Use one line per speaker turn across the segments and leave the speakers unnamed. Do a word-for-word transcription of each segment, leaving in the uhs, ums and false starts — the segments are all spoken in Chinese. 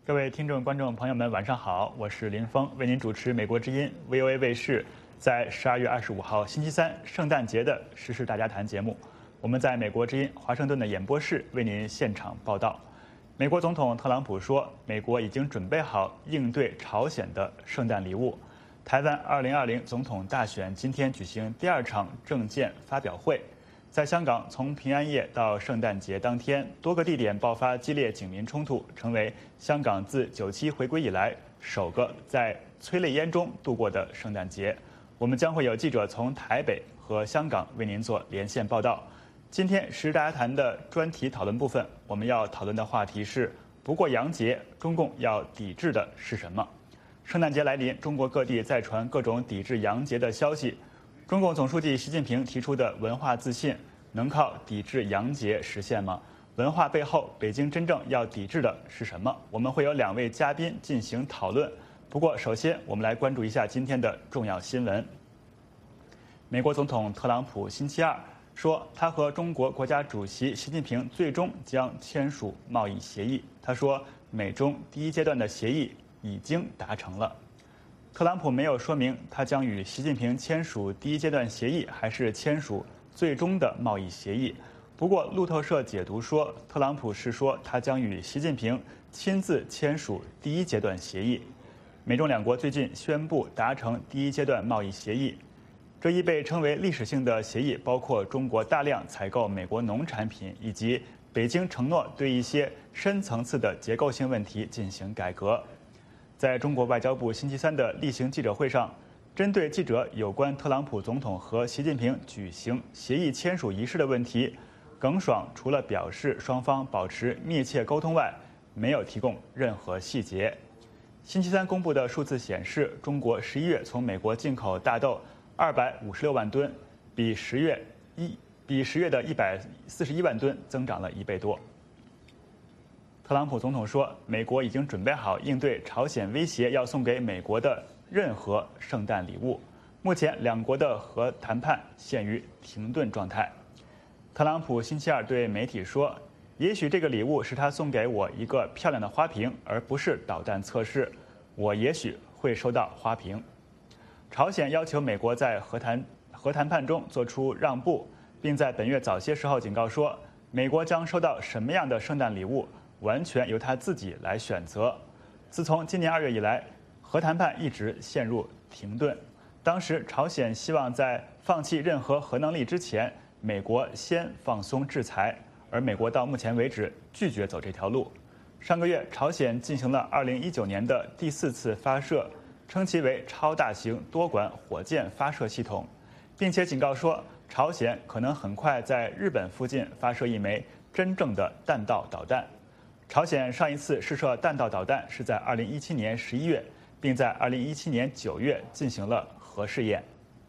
各位听众、观众朋友们，晚上好，我是林峰，为您主持美国之音 V O A 卫视在十二月二十五号星期三圣诞节的时事大家谈节目。我们在美国之音华盛顿的演播室为您现场报道。美国总统特朗普说，美国已经准备好应对朝鲜的圣诞礼物。台湾二零二零总统大选今天举行第二场政见发表会。在香港，从平安夜到圣诞节当天，多个地点爆发激烈警民冲突，成为香港自九七回归以来首个在催泪烟中度过的圣诞节。我们将会有记者从台北和香港为您做连线报道。今天时事大家谈的专题讨论部分，我们要讨论的话题是：不过洋节，中共要抵制的是什么？圣诞节来临，中国各地在传各种抵制洋节的消息。中共总书记习近平提出的文化自信，能靠抵制洋节实现吗？文化背后，北京真正要抵制的是什么？我们会有两位嘉宾进行讨论。不过，首先我们来关注一下今天的重要新闻。美国总统特朗普星期二说，他和中国国家主席习近平最终将签署贸易协议。他说，美中第一阶段的协议已经达成了。特朗普没有说明他将与习近平签署第一阶段协议，还是签署最终的贸易协议。不过，路透社解读说，特朗普是说他将与习近平亲自签署第一阶段协议。美中两国最近宣布达成第一阶段贸易协议，这一被称为历史性的协议包括中国大量采购美国农产品，以及北京承诺对一些深层次的结构性问题进行改革。在中国外交部星期三的例行记者会上，针对记者有关特朗普总统和习近平举行协议签署仪式的问题，耿爽除了表示双方保持密切沟通外，没有提供任何细节。星期三公布的数字显示，中国十一月从美国进口大豆二百五十六万吨，比十月一比十月的一百四十一万吨增长了一倍多。特朗普总统说，美国已经准备好应对朝鲜威胁要送给美国的任何圣诞礼物。目前，两国的核谈判陷于停顿状态。特朗普星期二对媒体说，也许这个礼物是他送给我一个漂亮的花瓶，而不是导弹测试。我也许会收到花瓶。朝鲜要求美国在核谈核谈判中做出让步，并在本月早些时候警告说，美国将收到什么样的圣诞礼物，完全由他自己来选择。自从今年二月以来，核谈判一直陷入停顿。当时，朝鲜希望在放弃任何核能力之前，美国先放松制裁，而美国到目前为止拒绝走这条路。上个月，朝鲜进行了二零一九年的第四次发射，称其为超大型多管火箭发射系统，并且警告说，朝鲜可能很快在日本附近发射一枚真正的弹道导弹。朝鲜上一次试射弹道导弹是在二零一七年十一月，并在二零一七年九月进行了核试验。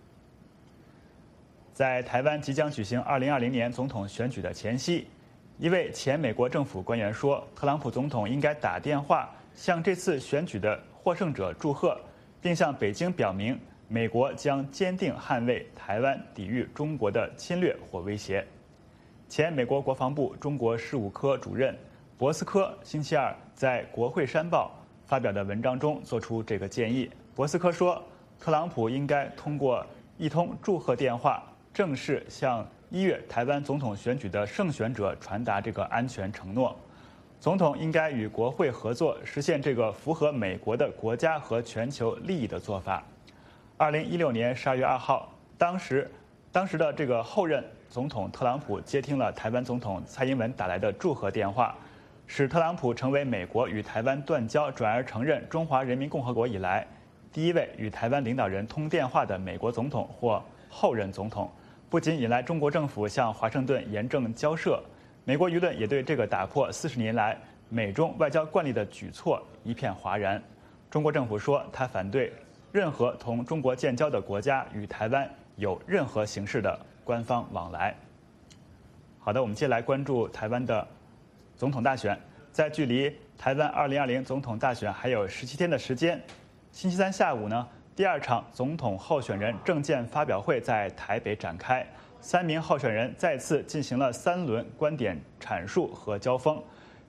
在台湾即将举行二零二零年总统选举的前夕，一位前美国政府官员说，特朗普总统应该打电话向这次选举的获胜者祝贺，并向北京表明，美国将坚定捍卫台湾，抵御中国的侵略或威胁。前美国国防部中国事务科主任博斯科星期二在《国会山报》发表的文章中做出这个建议。博斯科说，特朗普应该通过一通祝贺电话，正式向一月台湾总统选举的胜选者传达这个安全承诺。总统应该与国会合作，实现这个符合美国的国家和全球利益的做法。二零一六年十二月二号，当时当时的这个后任总统特朗普接听了台湾总统蔡英文打来的祝贺电话，使特朗普成为美国与台湾断交转而承认中华人民共和国以来第一位与台湾领导人通电话的美国总统或后任总统，不仅引来中国政府向华盛顿严正交涉，美国舆论也对这个打破四十年来美中外交惯例的举措一片哗然。中国政府说，他反对任何同中国建交的国家与台湾有任何形式的官方往来。好的，我们接下来关注台湾的总统大选。在距离台湾二零二零总统大选还有十七天的时间，星期三下午呢，第二场总统候选人政见发表会在台北展开，三名候选人再次进行了三轮观点阐述和交锋。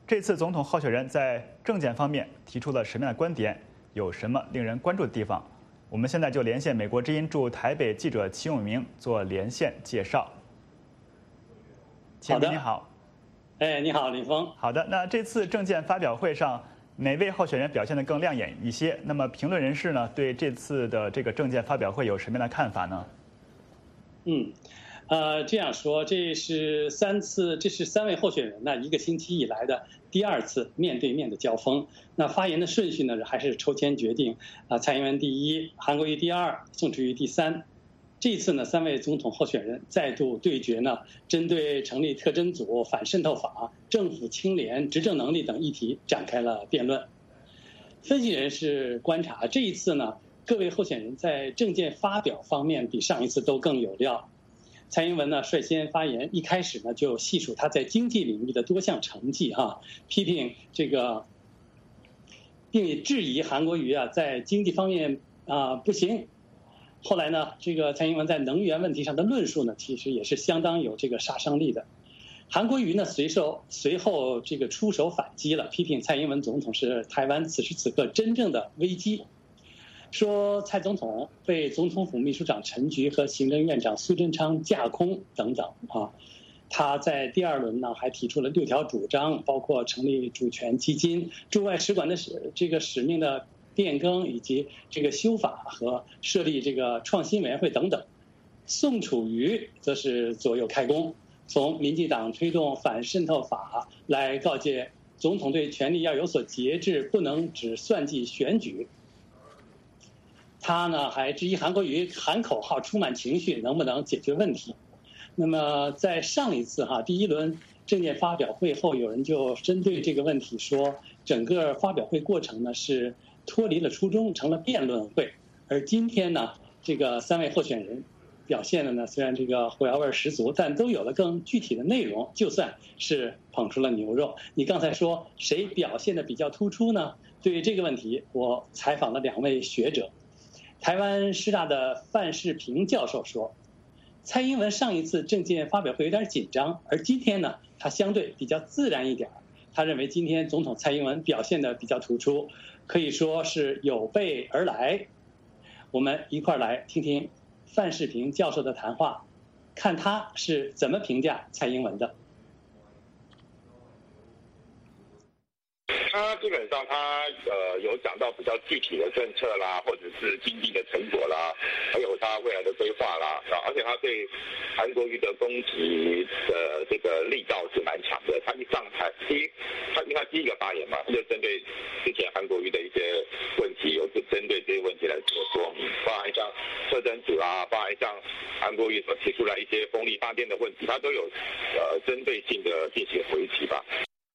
这次总统候选人在政见方面提出了什么样的观点？有什么令人关注的地方？我们现在就连线美国之音驻台北记者齐永明做连线介绍。齐永明你好。
哎，你好，林峰。
好的，那这次政见发表会上，哪位候选人表现得更亮眼一些？那么评论人士呢，对这次的这个政见发表会有什么样的看法呢？
嗯，呃，这样说，这是三次，这是三位候选人呢一个星期以来的第二次面对面的交锋。那发言的顺序呢，还是抽签决定啊，蔡英文第一，韩国瑜第二，宋楚瑜第三。这次呢，三位总统候选人再度对决呢，针对成立特侦组、反渗透法、政府清廉、执政能力等议题展开了辩论。分析人士观察，这一次呢，各位候选人在政见发表方面比上一次都更有料。蔡英文呢率先发言，一开始呢就细数他在经济领域的多项成绩哈，批评这个，并质疑韩国瑜啊在经济方面啊不行。后来呢，这个蔡英文在能源问题上的论述呢，其实也是相当有这个杀伤力的。韩国瑜呢随手随后这个出手反击了，批评蔡英文总统是台湾此时此刻真正的危机。说蔡总统被总统府秘书长陈菊和行政院长苏贞昌架空等等啊，他在第二轮呢还提出了六条主张，包括成立主权基金、驻外使馆的使这个使命的变更，以及这个修法和设立这个创新委员会等等。宋楚瑜则是左右开弓，从民进党推动反渗透法来告诫总统对权力要有所节制，不能只算计选举。他呢还质疑韩国瑜喊口号充满情绪能不能解决问题。那么在上一次哈第一轮政见发表会后，有人就针对这个问题说，整个发表会过程呢是脱离了初衷，成了辩论会。而今天呢，这个三位候选人表现的呢，虽然这个火药味十足，但都有了更具体的内容，就算是捧出了牛肉。你刚才说谁表现的比较突出呢？对于这个问题，我采访了两位学者。台湾师大的范世平教授说，蔡英文上一次政见发表会有点紧张，而今天呢，他相对比较自然一点。他认为今天总统蔡英文表现的比较突出，可以说是有备而来。我们一块儿来听听范世平教授的谈话，看他是怎么评价蔡英文的。
他基本上他呃有讲到比较具体的政策啦，或者是经济的成果啦，还有他未来的规划啦，而且他对韩国瑜的攻击的这个力道是蛮强的。他一上台，第一，他因为他第一个发言嘛，就针对之前韩国瑜的一些问题，有针对这些问题来做说明，包含像特侦组啦，包含像韩国瑜所提出来一些风力发电的问题，他都有呃针对性的进行回击吧。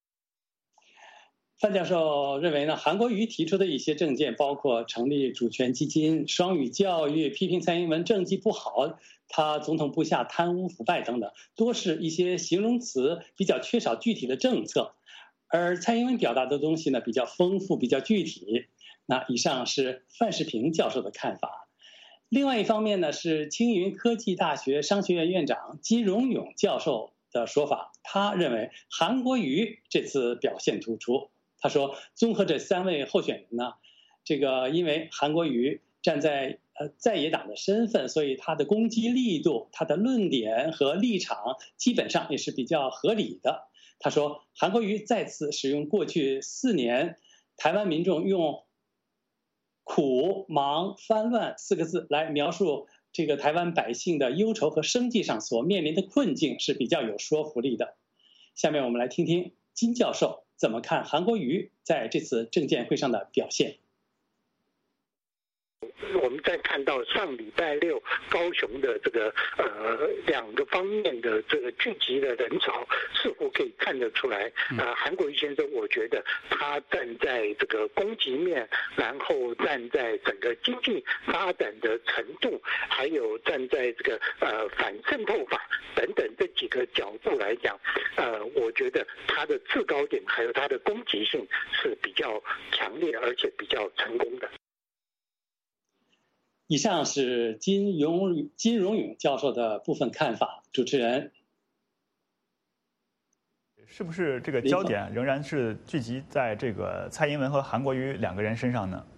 范教授认为呢，韩国瑜提出的一些政见，包括成立主权基金、双语教育、批评蔡英文政绩不好，他总统部下贪污腐败等等，多是一些形容词，比较缺少具体的政策。而蔡英文表达的东西呢，比较丰富，比较具体。那以上是范世平教授的看法。另外一方面呢，是青云科技大学商学院院长金荣勇教授的说法，他认为韩国瑜这次表现突出。他说，综合这三位候选人呢，这个因为韩国瑜站在呃在野党的身份，所以他的攻击力度、他的论点和立场基本上也是比较合理的。他说，韩国瑜再次使用过去四年台湾民众用苦、忙、翻乱四个字来描述这个台湾百姓的忧愁和生计上所面临的困境是比较有说服力的。下面我们来听听金教授怎么看韩国瑜在这次政见会上的表现。
我们在看到上礼拜六高雄的这个呃两个方面的这个聚集的人潮，似乎可以看得出来，呃，韩国瑜先生，我觉得他站在这个攻击面，然后站在整个经济发展的程度，还有站在这个呃反渗透法等等这几个角度来讲，呃，我觉得他的制高点还有他的攻击性是比较强烈，而且比较成功的。
以上是金荣金荣勇教授的部分看法。主持人，
是不是这个焦点仍然是聚集在这个蔡英文和韩国瑜两个人身上呢？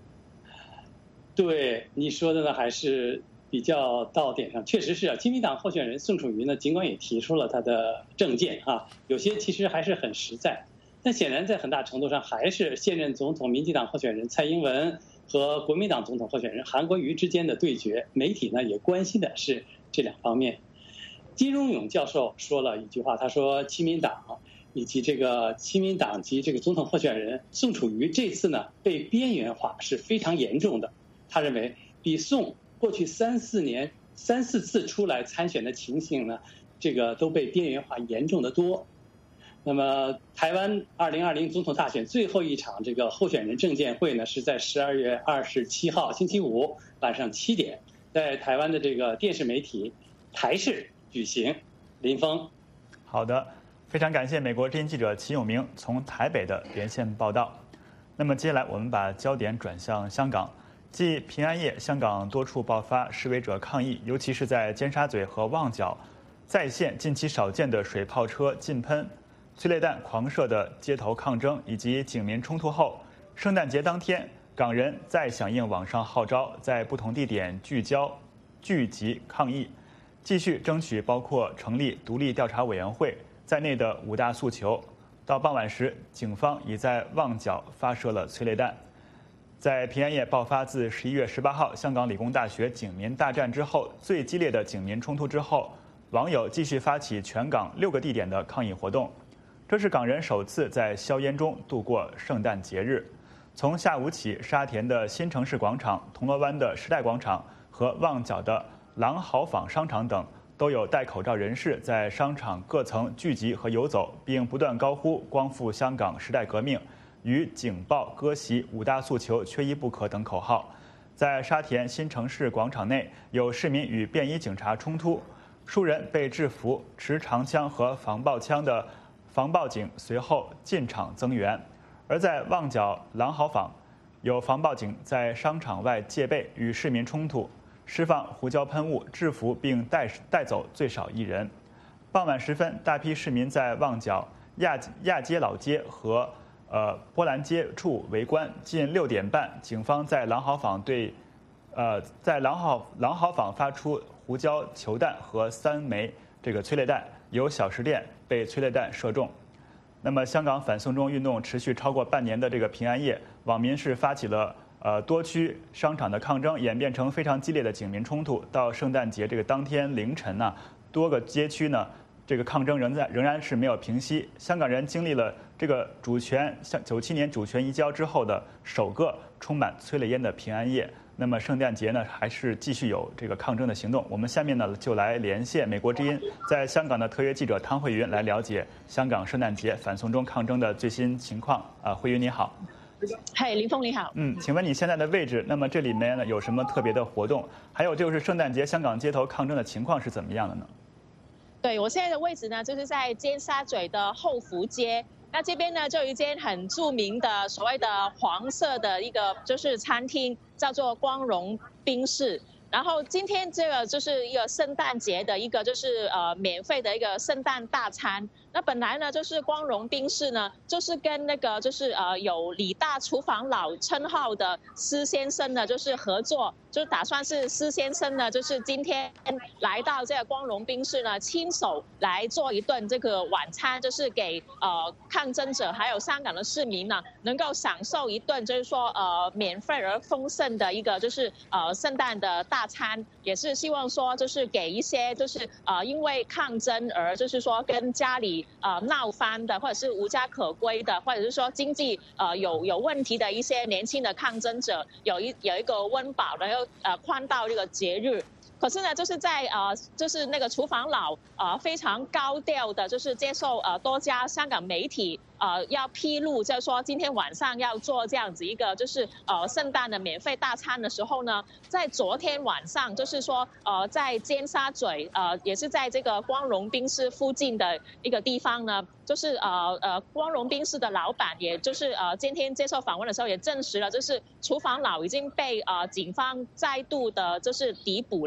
对你说的呢，还是比较到点上。确实是啊，亲民党候选人宋楚瑜呢，尽管也提出了他的政见啊，有些其实还是很实在，但显然在很大程度上还是现任总统民进党候选人蔡英文和国民党总统候选人韩国瑜之间的对决。媒体呢也关心的是这两方面。金荣勇教授说了一句话，他说亲民党以及这个亲民党及这个总统候选人宋楚瑜这次呢被边缘化是非常严重的。他认为比宋过去三四年三四次出来参选的情形呢，这个都被边缘化严重的多。那么台湾二零二零总统大选最后一场这个候选人政见会呢，是在十二月二十七号星期五晚上七点，在台湾的这个电视媒体台视举行。林峰，
好的，非常感谢美国之音记者齐永明从台北的连线报道。那么接下来我们把焦点转向香港。继平安夜，香港多处爆发示威者抗议，尤其是在尖沙咀和旺角，再现近期少见的水炮车禁喷、催泪弹狂射的街头抗争以及警民冲突后，圣诞节当天，港人再响应网上号召，在不同地点聚焦、聚集抗议，继续争取包括成立独立调查委员会在内的五大诉求。到傍晚时，警方已在旺角发射了催泪弹。在平安夜爆发自十一月十八号香港理工大学警民大战之后最激烈的警民冲突之后，网友继续发起全港六个地点的抗议活动。这是港人首次在硝烟中度过圣诞节日。从下午起，沙田的新城市广场、铜锣湾的时代广场和旺角的朗豪坊商场等，都有戴口罩人士在商场各层聚集和游走，并不断高呼光复香港时代革命与警暴割席五大诉求缺一不可等口号。在沙田新城市广场内，有市民与便衣警察冲突，数人被制服，持长枪和防爆枪的防暴警随后进场增援。而在旺角朗豪坊，有防暴警在商场外戒备，与市民冲突，释放胡椒喷雾，制服并带带走最少一人。傍晚时分，大批市民在旺角亚亚皆老街和呃，波兰街处围观。近六点半，警方在朗豪坊对，呃，在朗豪朗豪坊发出胡椒球弹和三枚这个催泪弹，有小食店被催泪弹射中。那么，香港反送中运动持续超过半年的这个平安夜，网民是发起了呃多区商场的抗争，演变成非常激烈的警民冲突。到圣诞节这个当天凌晨呢，多个街区呢，这个抗争仍在仍然是没有平息。香港人经历了这个主权像九七年主权移交之后的首个充满催泪烟的平安夜，那么圣诞节呢还是继续有这个抗争的行动。我们下面呢就来连线美国之音在香港的特约记者汤慧云，来了解香港圣诞节反送中抗争的最新情况。啊，慧云你好。
嗨，林峰你好。
嗯，请问你现在的位置？那么这里面呢有什么特别的活动？还有就是圣诞节香港街头抗争的情况是怎么样的呢？
对，我现在的位置呢，就是在尖沙咀的后福街。那这边呢，就有一间很著名的所谓的黄色的一个就是餐厅，叫做光荣宾士。然后今天这个就是一个圣诞节的一个就是呃免费的一个圣诞大餐。那本来呢，就是光荣宾士呢，就是跟那个就是呃有李大厨房佬称号的施先生呢，就是合作，就打算是施先生呢，就是今天来到这个光荣宾士呢，亲手来做一顿这个晚餐，就是给呃抗争者还有香港的市民呢，能够享受一顿就是说呃免费而丰盛的一个就是呃圣诞的大餐，也是希望说就是给一些就是呃因为抗争而就是说跟家里呃闹翻的，或者是无家可归的，或者是说经济呃有有问题的一些年轻的抗争者，有一有一个温饱，然后呃宽到这个节日。可是呢，就是在呃，就是那个厨房佬呃非常高调的，就是接受呃多家香港媒体呃要披露，就是说今天晚上要做这样子一个就是呃圣诞的免费大餐的时候呢，在昨天晚上就是说呃在尖沙咀呃也是在这个光荣宾士附近的一个地方呢，就是呃呃光荣宾士的老板，也就是呃今天接受访问的时候也证实了，就是厨房佬已经被呃警方再度的就是逮捕了。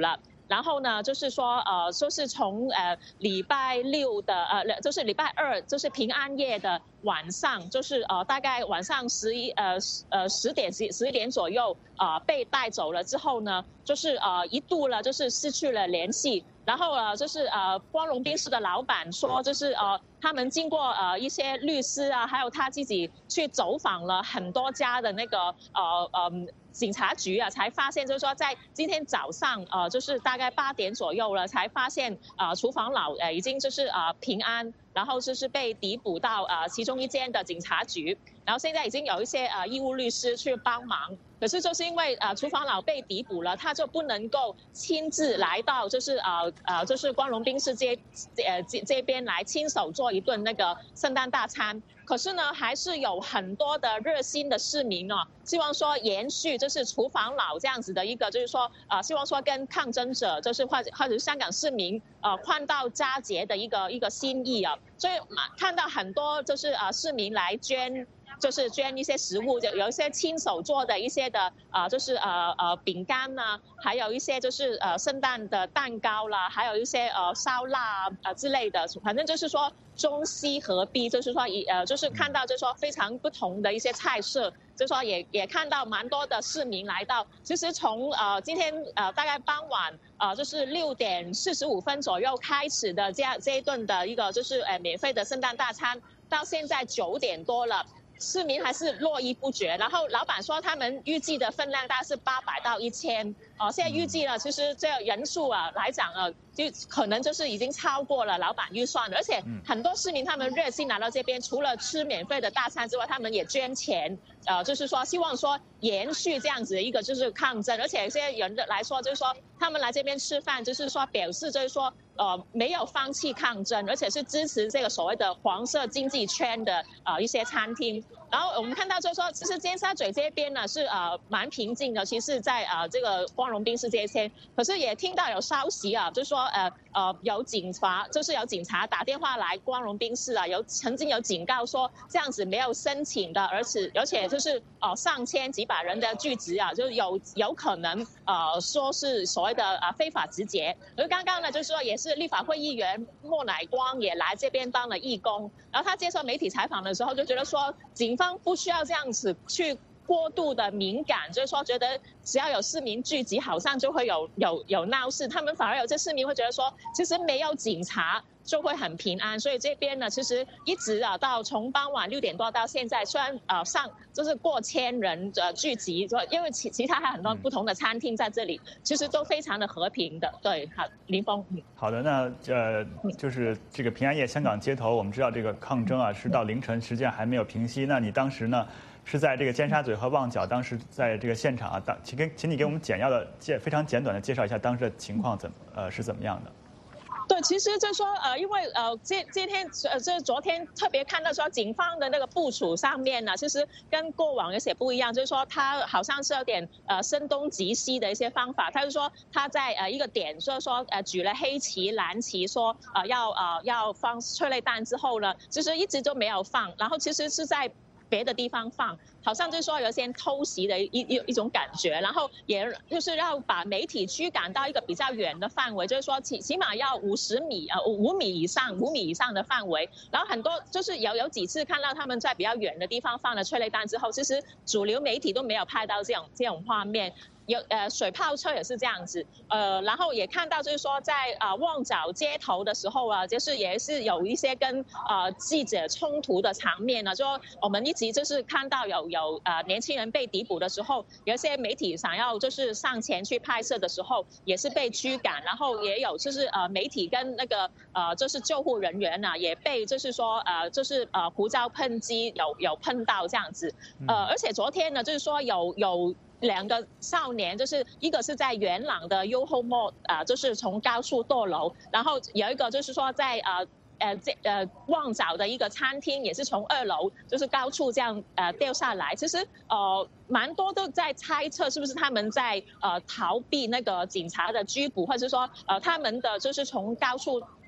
然后呢，就是说呃，就是从呃礼拜六的呃，就是礼拜二，就是平安夜的晚上，就是呃大概晚上十一呃呃十点十十一点左右啊、呃、被带走了之后呢，就是呃一度了就是失去了联系。然后呃，就是呃，光荣宾士的老板说，就是呃，他们经过呃一些律师啊，还有他自己去走访了很多家的那个呃呃警察局啊，才发现就是说，在今天早上呃，就是大概八点左右了，才发现呃厨房佬呃已经就是呃平安，然后就是被逮捕到呃其中一间的警察局，然后现在已经有一些呃义务律师去帮忙。可是就是因为呃厨房佬被逮捕了，他就不能够亲自来到就是呃呃就是光荣宾士这呃这这边来亲手做一顿那个圣诞大餐。可是呢，还是有很多的热心的市民哦，希望说延续就是厨房佬这样子的一个，就是说呃希望说跟抗争者就是或者或者是香港市民呃换到佳节的一个一个心意啊，所以看到很多就是呃市民来捐。就是捐一些食物，就有一些亲手做的一些的啊、呃，就是呃呃饼干呐，还有一些就是呃圣诞的蛋糕啦，还有一些呃烧腊啊、呃、之类的，反正就是说中西合璧，就是说一呃就是看到就是说非常不同的一些菜色，就是说也也看到蛮多的市民来到。其实从呃今天呃大概傍晚呃就是六点四十五分左右开始的这样这一顿的一个就是呃免费的圣诞大餐，到现在九点多了。市民还是络绎不绝，然后老板说他们预计的分量大概是八百到一千，哦，现在预计了，其实这个人数啊来讲啊，就可能就是已经超过了老板预算了，而且很多市民他们热心来到这边，除了吃免费的大餐之外，他们也捐钱，呃，就是说希望说延续这样子的一个就是抗争，而且有些人来说就是说他们来这边吃饭，就是说表示就是说。呃，没有放弃抗争，而且是支持这个所谓的黄色经济圈的呃一些餐厅。然后我们看到就是说，其实尖沙咀这边呢是呃蛮平静的，其实在呃这个光荣宾士这一边，可是也听到有消息啊，就是说呃呃有警察，就是有警察打电话来光荣宾士啊，有曾经有警告说这样子没有申请的，而且而且就是呃上千几百人的聚集啊，就有有可能呃说是所谓的呃非法集结。而刚刚呢就是说也是。是立法会议员莫乃光也来这边当了义工，然后他接受媒体采访的时候就觉得说，警方不需要这样子去过度的敏感，就是说觉得只要有市民聚集，好像就会有有有闹事，他们反而有些市民会觉得说，其实没有警察就会很平安，所以这边呢，其实一直啊到从傍晚六点多到现在，虽然呃上就是过千人呃聚集，因为其其他还有很多不同的餐厅在这里，其实都非常的和平的。对，好，林峰。嗯、
好的，那呃就是这个平安夜香港街头，我们知道这个抗争啊是到凌晨，实际上还没有平息。那你当时呢是在这个尖沙咀和旺角，当时在这个现场啊，当请给请你给我们简要的介非常简短的介绍一下当时的情况怎么呃是怎么样的？
对，其实就是说，呃，因为呃，今今天呃，这昨天特别看到说，警方的那个部署上面呢，其实跟过往有些不一样，就是说他好像是有点呃声东击西的一些方法。他就说他在呃一个点，就是说呃举了黑旗、蓝旗，说呃要呃要放催泪弹之后呢，其实一直就没有放，然后其实是在别的地方放，好像就是说有些偷袭的一一一种感觉，然后也就是要把媒体驱赶到一个比较远的范围，就是说起起码要五十米呃五米以上五米以上的范围，然后很多就是有有几次看到他们在比较远的地方放了催泪弹之后，其实主流媒体都没有拍到这种这种画面。有呃水炮车也是这样子，呃，然后也看到就是说在啊、呃、旺角街头的时候啊，就是也是有一些跟呃记者冲突的场面呢。就我们一直就是看到有有呃年轻人被逮捕的时候，有一些媒体想要就是上前去拍摄的时候，也是被驱赶，然后也有就是呃媒体跟那个呃就是救护人员啊，也被就是说呃就是呃胡椒喷剂有有碰到这样子，呃，而且昨天呢就是说有有。两个少年，就是一个是在元朗的 Yoho Mall 啊、呃，就是从高处堕楼，然后有一个就是说在呃呃这呃旺角的一个餐厅，也是从二楼就是高处这样呃掉下来。其实呃蛮多都在猜测是不是他们在呃逃避那个警察的拘捕，或者是说呃他们的就是从高处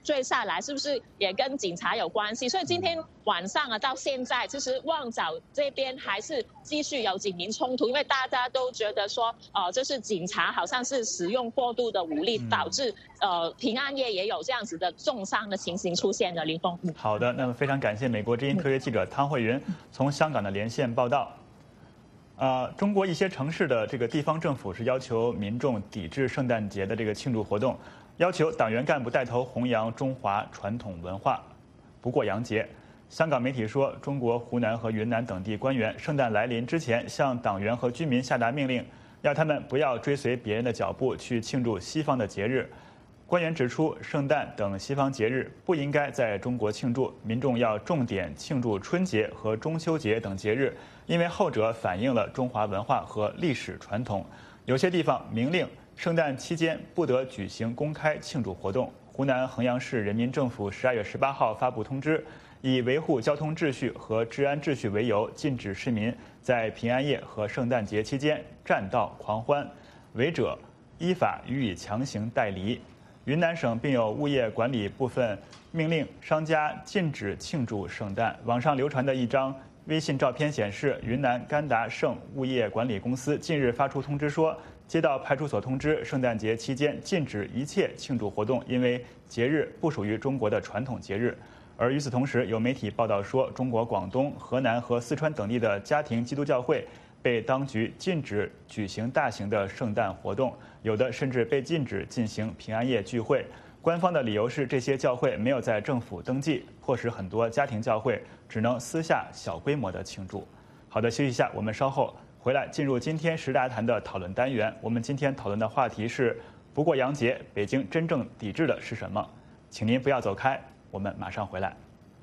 追下来，是不是也跟警察有关系？所以今天晚上啊，到现在，其实旺角这边还是继续有警民冲突，因为大家都觉得说，呃，就是警察好像是使用过度的武力，导致呃平安夜也有这样子的重伤的情形出现的。林峰，
好的，那么非常感谢美国之音特约记者汤慧云从香港的连线报道。呃，中国一些城市的这个地方政府是要求民众抵制圣诞节的这个庆祝活动，要求党员干部带头弘扬中华传统文化，不过洋节。香港媒体说，中国湖南和云南等地官员圣诞来临之前，向党员和居民下达命令，要他们不要追随别人的脚步去庆祝西方的节日。官员指出，圣诞等西方节日不应该在中国庆祝，民众要重点庆祝春节和中秋节等节日，因为后者反映了中华文化和历史传统。有些地方明令圣诞期间不得举行公开庆祝活动。湖南衡阳市人民政府十二月十八号发布通知，以维护交通秩序和治安秩序为由，禁止市民在平安夜和圣诞节期间占道狂欢，违者依法予以强行带离。云南省并有物业管理部分命令商家禁止庆祝圣诞。网上流传的一张微信照片显示，云南甘达盛物业管理公司近日发出通知说，接到派出所通知，圣诞节期间禁止一切庆祝活动，因为节日不属于中国的传统节日。而与此同时，有媒体报道说，中国广东、河南和四川等地的家庭基督教会被当局禁止举行大型的圣诞活动，有的甚至被禁止进行平安夜聚会。官方的理由是，这些教会没有在政府登记，迫使很多家庭教会只能私下小规模的庆祝。好的，休息一下，我们稍后回来进入今天时大谈的讨论单元。我们今天讨论的话题是：不过洋节，北京真正抵制的是什么？请您不要走开，我们马上回来。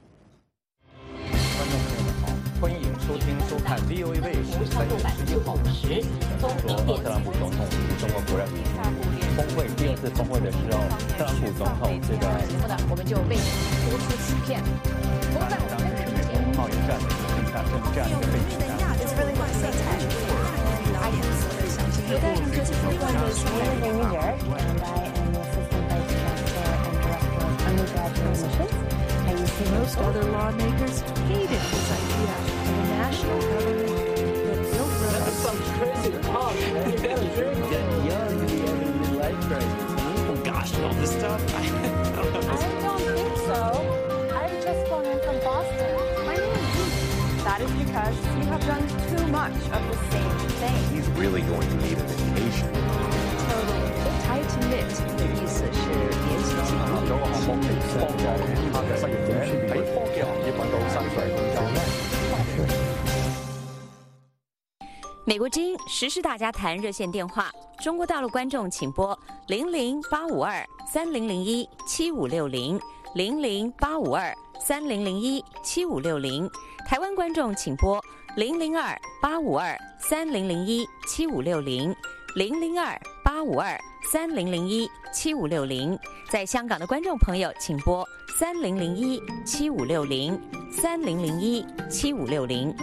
观众朋友们好，欢迎收听收看 V O A 卫视三月十一号时，说特朗普总统与中国国人峰会第二次峰会的时候，特朗普总统这个
节目呢，我们就为您播出此片。
当时是美国贸易战的一个生产，这样一个背景下。
Hey guys, I'm Jessica Fernandez, Senior Navy Derek, and I am the Assistant Vice Chancellor and Director of Undergraduate Admissions. I used to
Most other lawmakers hated this idea of a national government that built roads.
That's some crazy talk, man. You gotta drink.
Get young, you have a midlife crisis.
Oh gosh, all this stuff. I don't know.
I don't think so. I've just flown in from Boston. My name is Ruth. That is because you have done too much of the same thing.
He's really going to need a vacation.
Totally. Tight to knit 的意思是联系紧密。
有個項目係幫助其他嘅失業者喺科技行業揾到薪水工作。
美国之音时事大家谈热线电话，中国大陆观众请拨零零八五二三零零一七五六零零零八五二三零零一七五六零，台湾观众请拨零零二八五二三零零一七五六零零零二八五二三零零一七五六零，在香港的观众朋友请拨三零零一七五六零三零零一七五六零。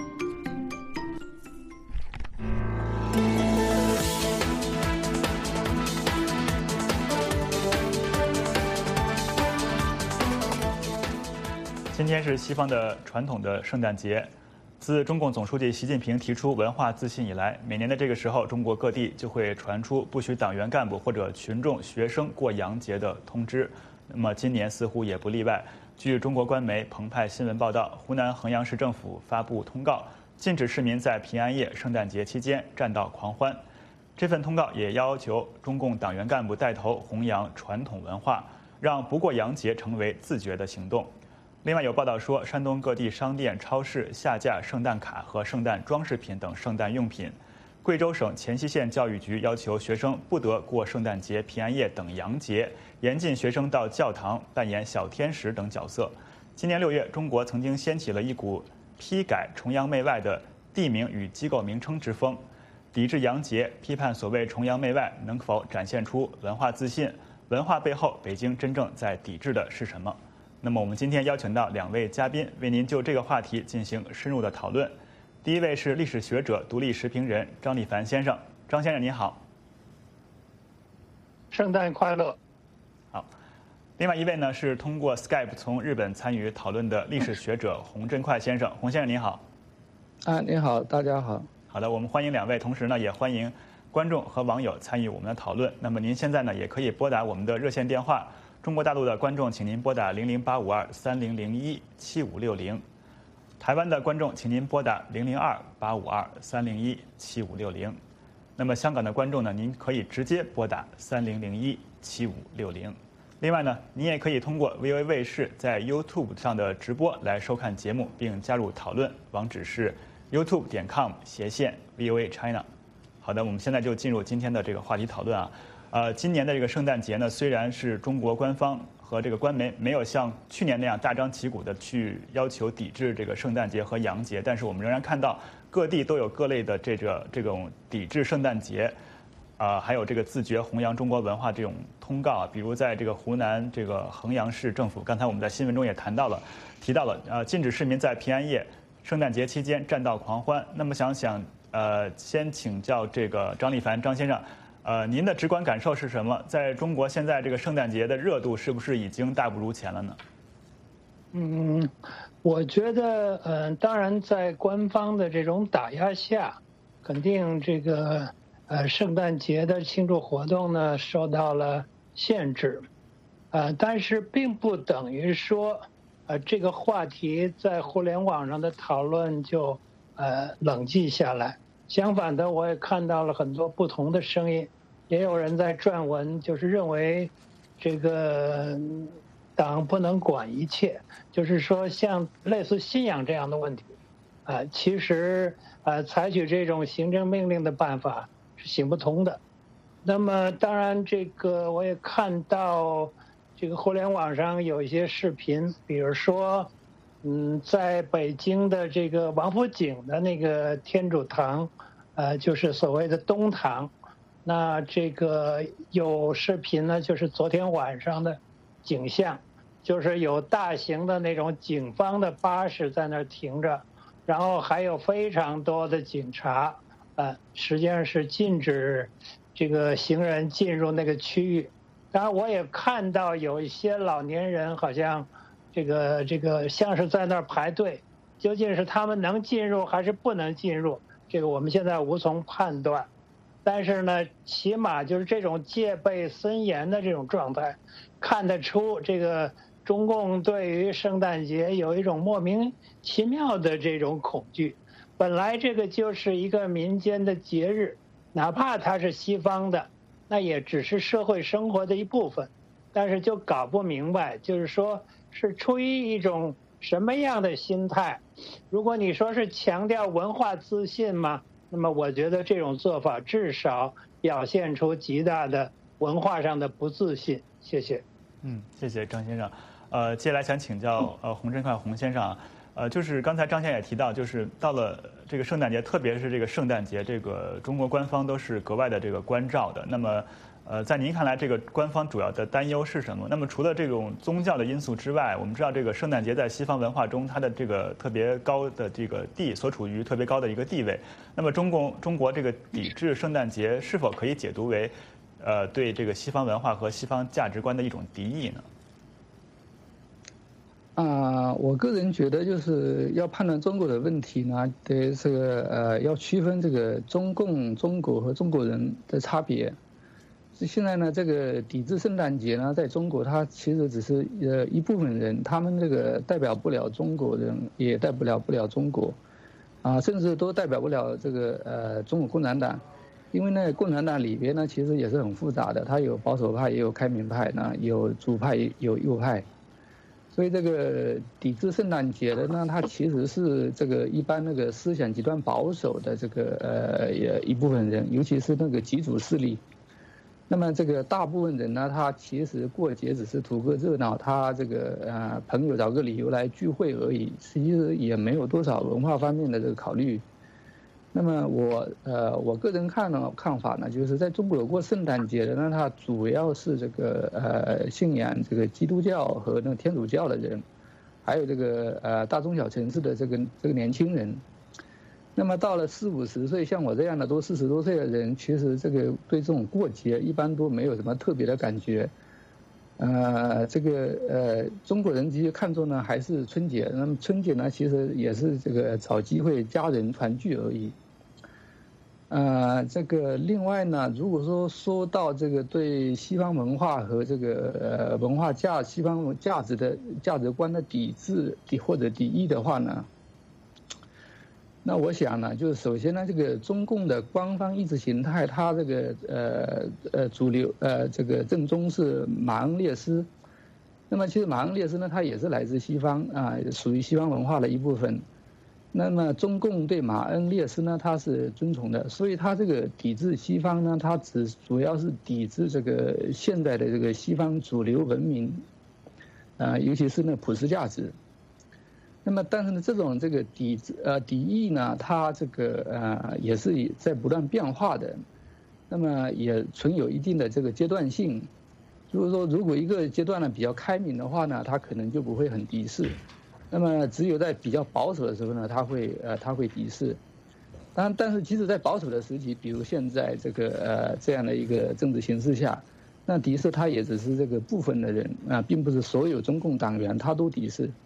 今天是西方的传统的圣诞节。自中共总书记习近平提出文化自信以来，每年的这个时候，中国各地就会传出不许党员干部或者群众、学生过洋节的通知。那么今年似乎也不例外。据中国官媒澎湃新闻报道，湖南衡阳市政府发布通告，禁止市民在平安夜、圣诞节期间占道狂欢。这份通告也要求中共党员干部带头弘扬传统文化，让不过洋节成为自觉的行动。另外有报道说，山东各地商店、超市下架圣诞卡和圣诞装饰品等圣诞用品。贵州省黔西县教育局要求学生不得过圣诞节、平安夜等洋节，严禁学生到教堂扮演小天使等角色。今年六月，中国曾经掀起了一股批改崇洋媚外的地名与机构名称之风，抵制洋节，批判所谓崇洋媚外能否展现出文化自信？文化背后，北京真正在抵制的是什么？那么我们今天邀请到两位嘉宾，为您就这个话题进行深入的讨论。第一位是历史学者、独立时评人张立凡先生，张先生您好。
圣诞快乐。
好。 另外一位呢是通过 Skype 从日本参与讨论的历史学者洪振快先生。洪先生您好。
啊，您好，大家好。
好的，我们欢迎两位，同时呢也欢迎观众和网友参与我们的讨论。那么您现在呢也可以拨打我们的热线电话，中国大陆的观众请您拨打零零八五二三零零一七五六零，台湾的观众请您拨打零零二八五二三零一七五六零。那么香港的观众呢，您可以直接拨打三零零一七五六零。另外呢，您也可以通过 V O A 卫视在 YouTube 上的直播来收看节目，并加入讨论。网址是 youtube 点 com 斜线 V O A China。好的，我们现在就进入今天的这个话题讨论啊。呃，今年的这个圣诞节呢，虽然是中国官方和这个官媒没有像去年那样大张旗鼓的去要求抵制这个圣诞节和洋节，但是我们仍然看到各地都有各类的这个这种抵制圣诞节，啊、呃，还有这个自觉弘扬中国文化这种通告啊，比如在这个湖南这个衡阳市政府，刚才我们在新闻中也谈到了，提到了，呃，禁止市民在平安夜、圣诞节期间占道狂欢。那么想想，呃，先请教这个张立凡张先生。呃，您的直观感受是什么？在中国现在这个圣诞节的热度是不是已经大不如前了呢？
嗯，我觉得，嗯、呃，当然在官方的这种打压下，肯定这个呃圣诞节的庆祝活动呢受到了限制，呃，但是并不等于说，呃，这个话题在互联网上的讨论就呃冷寂下来。相反的，我也看到了很多不同的声音。也有人在撰文，就是认为这个党不能管一切，就是说像类似信仰这样的问题，啊、呃，其实呃采取这种行政命令的办法是行不通的。那么当然，这个我也看到这个互联网上有一些视频，比如说，嗯，在北京的这个王府井的那个天主堂，呃，就是所谓的东堂。那这个有视频呢，就是昨天晚上的景象，就是有大型的那种警方的巴士在那儿停着，然后还有非常多的警察，呃，实际上是禁止这个行人进入那个区域。当然，我也看到有一些老年人好像这个这个像是在那儿排队，究竟是他们能进入还是不能进入，这个我们现在无从判断。但是呢，起码就是这种戒备森严的这种状态，看得出这个中共对于圣诞节有一种莫名其妙的这种恐惧。本来这个就是一个民间的节日，哪怕它是西方的，那也只是社会生活的一部分。但是就搞不明白，就是说是出于一种什么样的心态？如果你说是强调文化自信嘛，那么我觉得这种做法至少表现出极大的文化上的不自信。谢谢。
嗯，谢谢张先生。呃，接下来想请教呃洪振快洪先生，呃，就是刚才张先生也提到，就是到了这个圣诞节，特别是这个圣诞节，这个中国官方都是格外的这个关照的。那么，呃，在您看来，这个官方主要的担忧是什么？那么除了这种宗教的因素之外，我们知道这个圣诞节在西方文化中，它的这个特别高的这个地所处于特别高的一个地位。那么中国中国这个抵制圣诞节是否可以解读为，呃，对这个西方文化和西方价值观的一种敌意呢？
啊、呃，我个人觉得就是要判断中国的问题呢，得这个呃要区分这个中共、中国和中国人的差别。现在呢，这个抵制圣诞节呢，在中国它其实只是呃一部分人，他们这个代表不了中国人，也代表不了中国，啊，甚至都代表不了这个呃中国共产党，因为呢，共产党里边呢其实也是很复杂的，它有保守派，也有开明派呢，有左派，有右派，所以这个抵制圣诞节的呢，它其实是这个一般那个思想极端保守的这个呃一部分人，尤其是那个极左势力。那么这个大部分人呢，他其实过节只是图个热闹，他这个呃朋友找个理由来聚会而已，其实也没有多少文化方面的这个考虑。那么我呃我个人看呢看法呢，就是在中国过圣诞节的呢，它主要是这个呃信仰这个基督教和那个天主教的人，还有这个呃大中小城市的这个这个年轻人。那么到了四五十岁，像我这样的都四十多岁的人，其实这个对这种过节一般都没有什么特别的感觉。
呃，这个呃，中国人其实看重呢还是春节。那么春节呢，其实也是这个找机会家人团聚而已。呃，这个另外呢，如果说说到这个对西方文化和这个呃文化价西方价值的价值观的抵制抵或者敌意的话呢，那我想呢，就是首先呢，这个中共的官方意识形态，它这个呃呃主流呃这个正宗是马恩列斯。那么其实马恩列斯呢，它也是来自西方啊，属于西方文化的一部分。那么中共对马恩列斯呢，它是尊崇的，所以它这个抵制西方呢，它只主要是抵制这个现在的这个西方主流文明，啊，尤其是那普世价值。那么，但是呢，这种这个抵制呃敌意呢，它这个呃也是在不断变化的，那么也存有一定的这个阶段性。就是说，如果一个阶段呢比较开明的话呢，它可能就不会很敌视。那么只有在比较保守的时候呢，他会呃他会敌视。当然，但是即使在保守的时期，比如现在这个呃这样的一个政治形势下，那敌视他也只是这个部分的人啊，并不是所有中共党员他都敌视。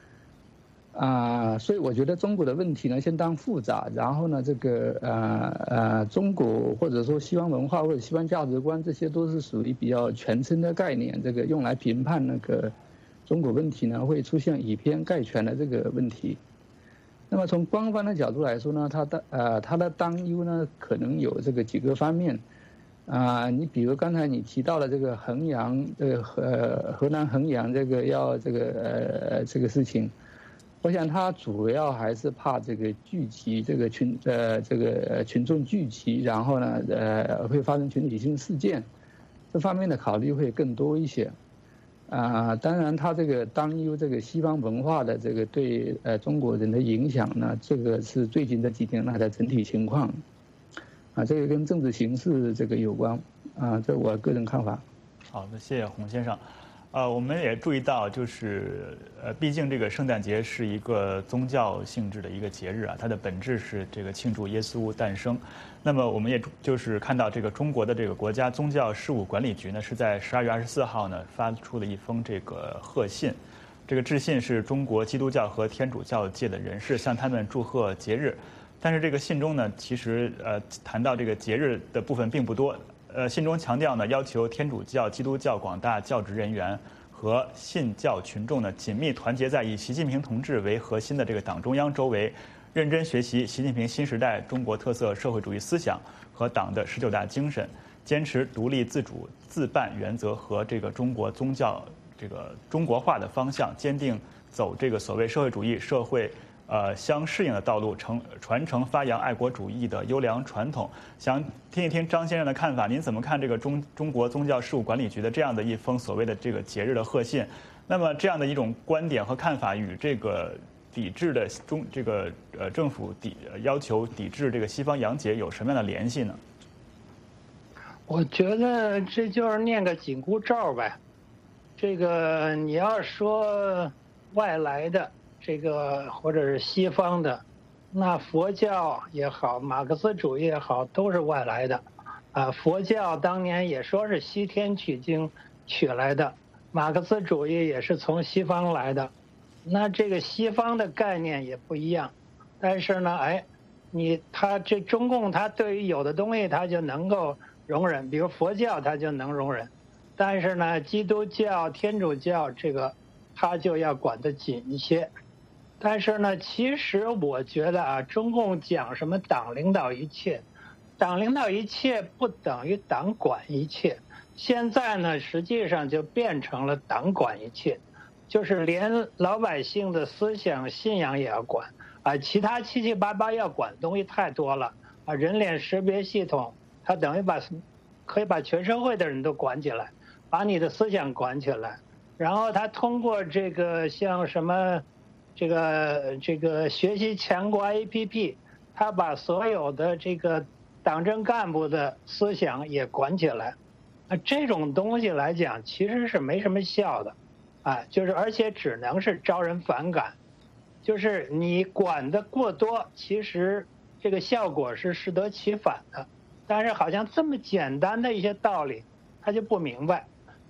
啊，所以我觉得中国的问题呢，相当复杂。然后呢，这个呃呃中国或者说西方文化或者西方价值观，这些都是属于比较全称的概念，这个用来评判那个。中国问题呢，会出现以偏概全的这个问题。那么从官方的角度来说呢，它的呃它的担忧呢，可能有这个几个方面。啊、呃，你比如刚才你提到了这个衡阳，这个呃河南衡阳这个要这个呃这个事情，我想它主要还是怕这个聚集这个群呃这个群众聚集，然后呢呃会发生群体性事件，这方面的考虑会更多一些。啊、呃，当然，他这个担忧这个西方文化的这个对呃中国人的影响呢，这个是最近这几年来的整体情况，啊，这个跟政治形势这个有关，啊，这我个人看法。
好的，谢谢洪先生。呃，我们也注意到，就是呃，毕竟这个圣诞节是一个宗教性质的一个节日啊，它的本质是这个庆祝耶稣诞生。那么，我们也就是看到这个中国的这个国家宗教事务管理局呢，是在十二月二十四号呢发出了一封这个贺信。这个致信是中国基督教和天主教界的人士向他们祝贺节日，但是这个信中呢，其实呃谈到这个节日的部分并不多。呃，信中强调呢，要求天主教、基督教广大教职人员和信教群众呢，紧密团结在以习近平同志为核心的这个党中央周围，认真学习习近平新时代中国特色社会主义思想和党的十九大精神，坚持独立自主自办原则和这个中国宗教这个中国化的方向，坚定走这个所谓社会主义社会。呃，相适应的道路，承传承发扬爱国主义的优良传统。想听一听张先生的看法，您怎么看这个中中国宗教事务管理局的这样的一封所谓的这个节日的贺信？那么这样的一种观点和看法与这个抵制的中这个呃政府抵要求抵制这个西方洋节有什么样的联系呢？
我觉得这就是念个紧箍咒呗。这个你要说外来的。这个或者是西方的，那佛教也好，马克思主义也好，都是外来的，啊，佛教当年也说是西天取经取来的，马克思主义也是从西方来的，那这个西方的概念也不一样，但是呢，哎，你他这中共他对于有的东西他就能够容忍，比如佛教他就能容忍，但是呢，基督教、天主教这个他就要管得紧一些。但是呢，其实我觉得啊，中共讲什么党领导一切，党领导一切不等于党管一切。现在呢，实际上就变成了党管一切，就是连老百姓的思想信仰也要管啊，其他七七八八要管的东西太多了啊，人脸识别系统，它等于把可以把全社会的人都管起来，把你的思想管起来，然后他通过这个像什么。这个这个学习强国 A P P， 他把所有的这个党政干部的思想也管起来，啊，这种东西来讲其实是没什么效的，啊，就是而且只能是招人反感，就是你管的过多，其实这个效果是适得其反的，但是好像这么简单的一些道理，他就不明白。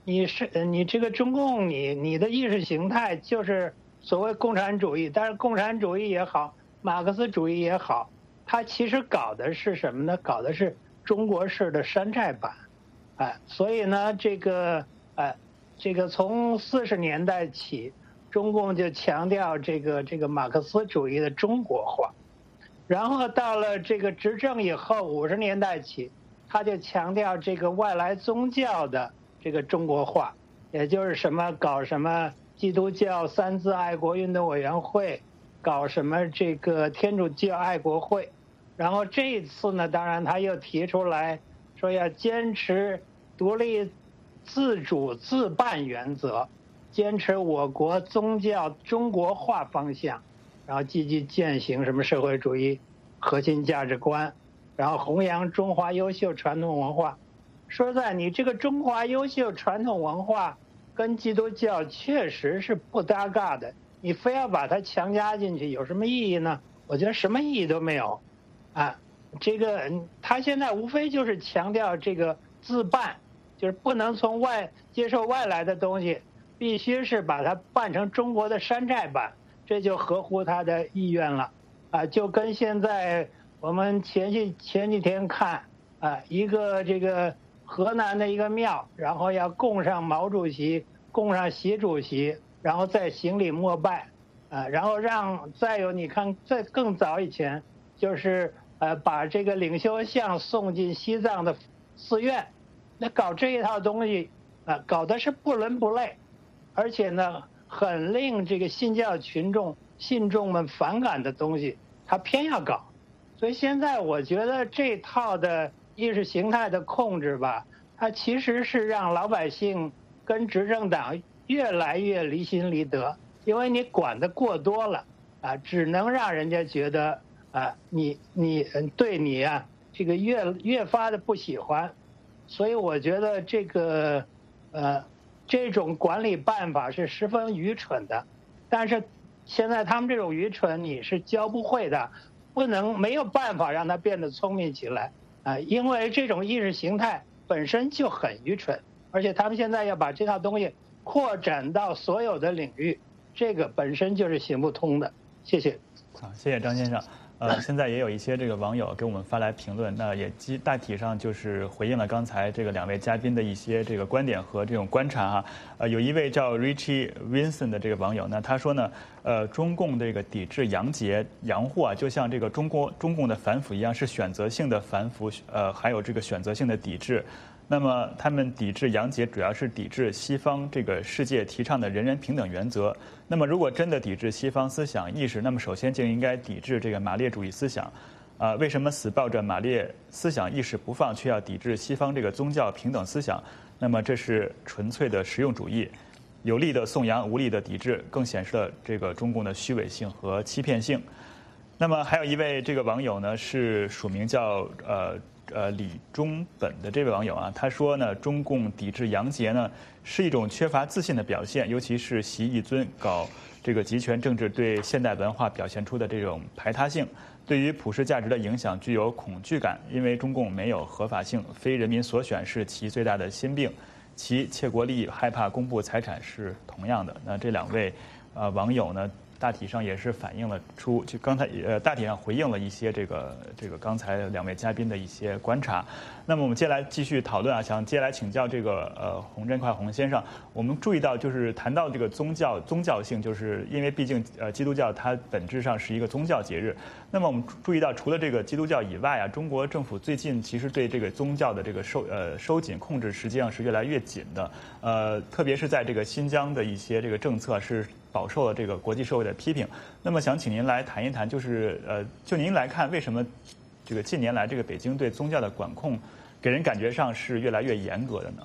你是你这个中共你你的意识形态就是所谓共产主义，但是共产主义也好，马克思主义也好，它其实搞的是什么呢？搞的是中国式的山寨版，哎，所以呢，这个哎，这个从四十年代起，中共就强调这个这个马克思主义的中国化，然后到了这个执政以后，五十年代起，他就强调这个外来宗教的这个中国化，也就是什么搞什么基督教三自爱国运动委员会，搞什么这个天主教爱国会，然后这一次呢，当然他又提出来说要坚持独立自主自办原则，坚持我国宗教中国化方向，然后积极践行什么社会主义核心价值观，然后弘扬中华优秀传统文化。说实在，你这个中华优秀传统文化跟基督教确实是不搭嘎的，你非要把它强加进去，有什么意义呢？我觉得什么意义都没有。啊，这个他现在无非就是强调这个自办，就是不能从外接受外来的东西，必须是把它办成中国的山寨版，这就合乎他的意愿了。啊，就跟现在我们前几前几天看啊，一个这个河南的一个庙，然后要供上毛主席，供上习主席，然后再行礼膜拜，啊，然后让再有你看在更早以前就是呃把这个领袖像送进西藏的寺院，那搞这一套东西啊，搞的是不伦不类，而且呢很令这个信教群众信众们反感的东西，他偏要搞。所以现在我觉得这套的意识形态的控制吧，它其实是让老百姓跟执政党越来越离心离德，因为你管得过多了啊，只能让人家觉得啊，你你对你啊这个越越发的不喜欢。所以我觉得这个呃这种管理办法是十分愚蠢的，但是现在他们这种愚蠢你是教不会的，不能没有办法让他变得聪明起来啊，因为这种意识形态本身就很愚蠢，而且他们现在要把这套东西扩展到所有的领域，这个本身就是行不通的。谢谢。
好，谢谢张先生。呃，现在也有一些这个网友给我们发来评论，那也基大体上就是回应了刚才这个两位嘉宾的一些这个观点和这种观察哈。呃，有一位叫 Richie Vincent 的这个网友呢，他说呢，呃，中共这个抵制洋节洋货啊，就像这个中国中共的反腐一样，是选择性的反腐，呃，还有这个选择性的抵制。那么他们抵制洋节主要是抵制西方这个世界提倡的人人平等原则。那么如果真的抵制西方思想意识，那么首先就应该抵制这个马列主义思想。啊、呃，为什么死抱着马列思想意识不放，却要抵制西方这个宗教平等思想？那么这是纯粹的实用主义，有力的颂扬，无力的抵制，更显示了这个中共的虚伪性和欺骗性。那么还有一位这个网友呢，是署名叫呃。呃，李中本的这位网友啊，他说呢，中共抵制洋节呢是一种缺乏自信的表现，尤其是习一尊搞这个集权政治对现代文化表现出的这种排他性，对于普世价值的影响具有恐惧感，因为中共没有合法性，非人民所选是其最大的心病，其窃国利益、害怕公布财产是同样的。那这两位呃网友呢，大体上也是反映了出，就刚才呃大体上回应了一些这个这个刚才两位嘉宾的一些观察。那么我们接下来继续讨论啊，想接下来请教这个呃洪振快洪先生，我们注意到就是谈到这个宗教宗教性，就是因为毕竟呃基督教它本质上是一个宗教节日。那么我们注意到，除了这个基督教以外啊，中国政府最近其实对这个宗教的这个收呃收紧控制实际上是越来越紧的，呃特别是在这个新疆的一些这个政策是饱受了这个国际社会的批评。那么想请您来谈一谈，就是呃就您来看，为什么这个近年来这个北京对宗教的管控给人感觉上是越来越严格的呢？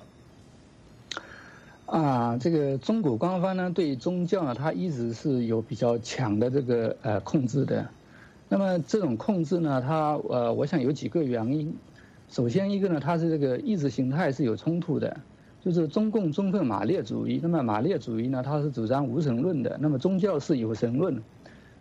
啊，这个中国官方呢对宗教呢，它一直是有比较强的这个呃控制的。那么这种控制呢，它呃，我想有几个原因。首先一个呢，它是这个意识形态是有冲突的，就是中共中分马列主义。那么马列主义呢，它是主张无神论的，那么宗教是有神论。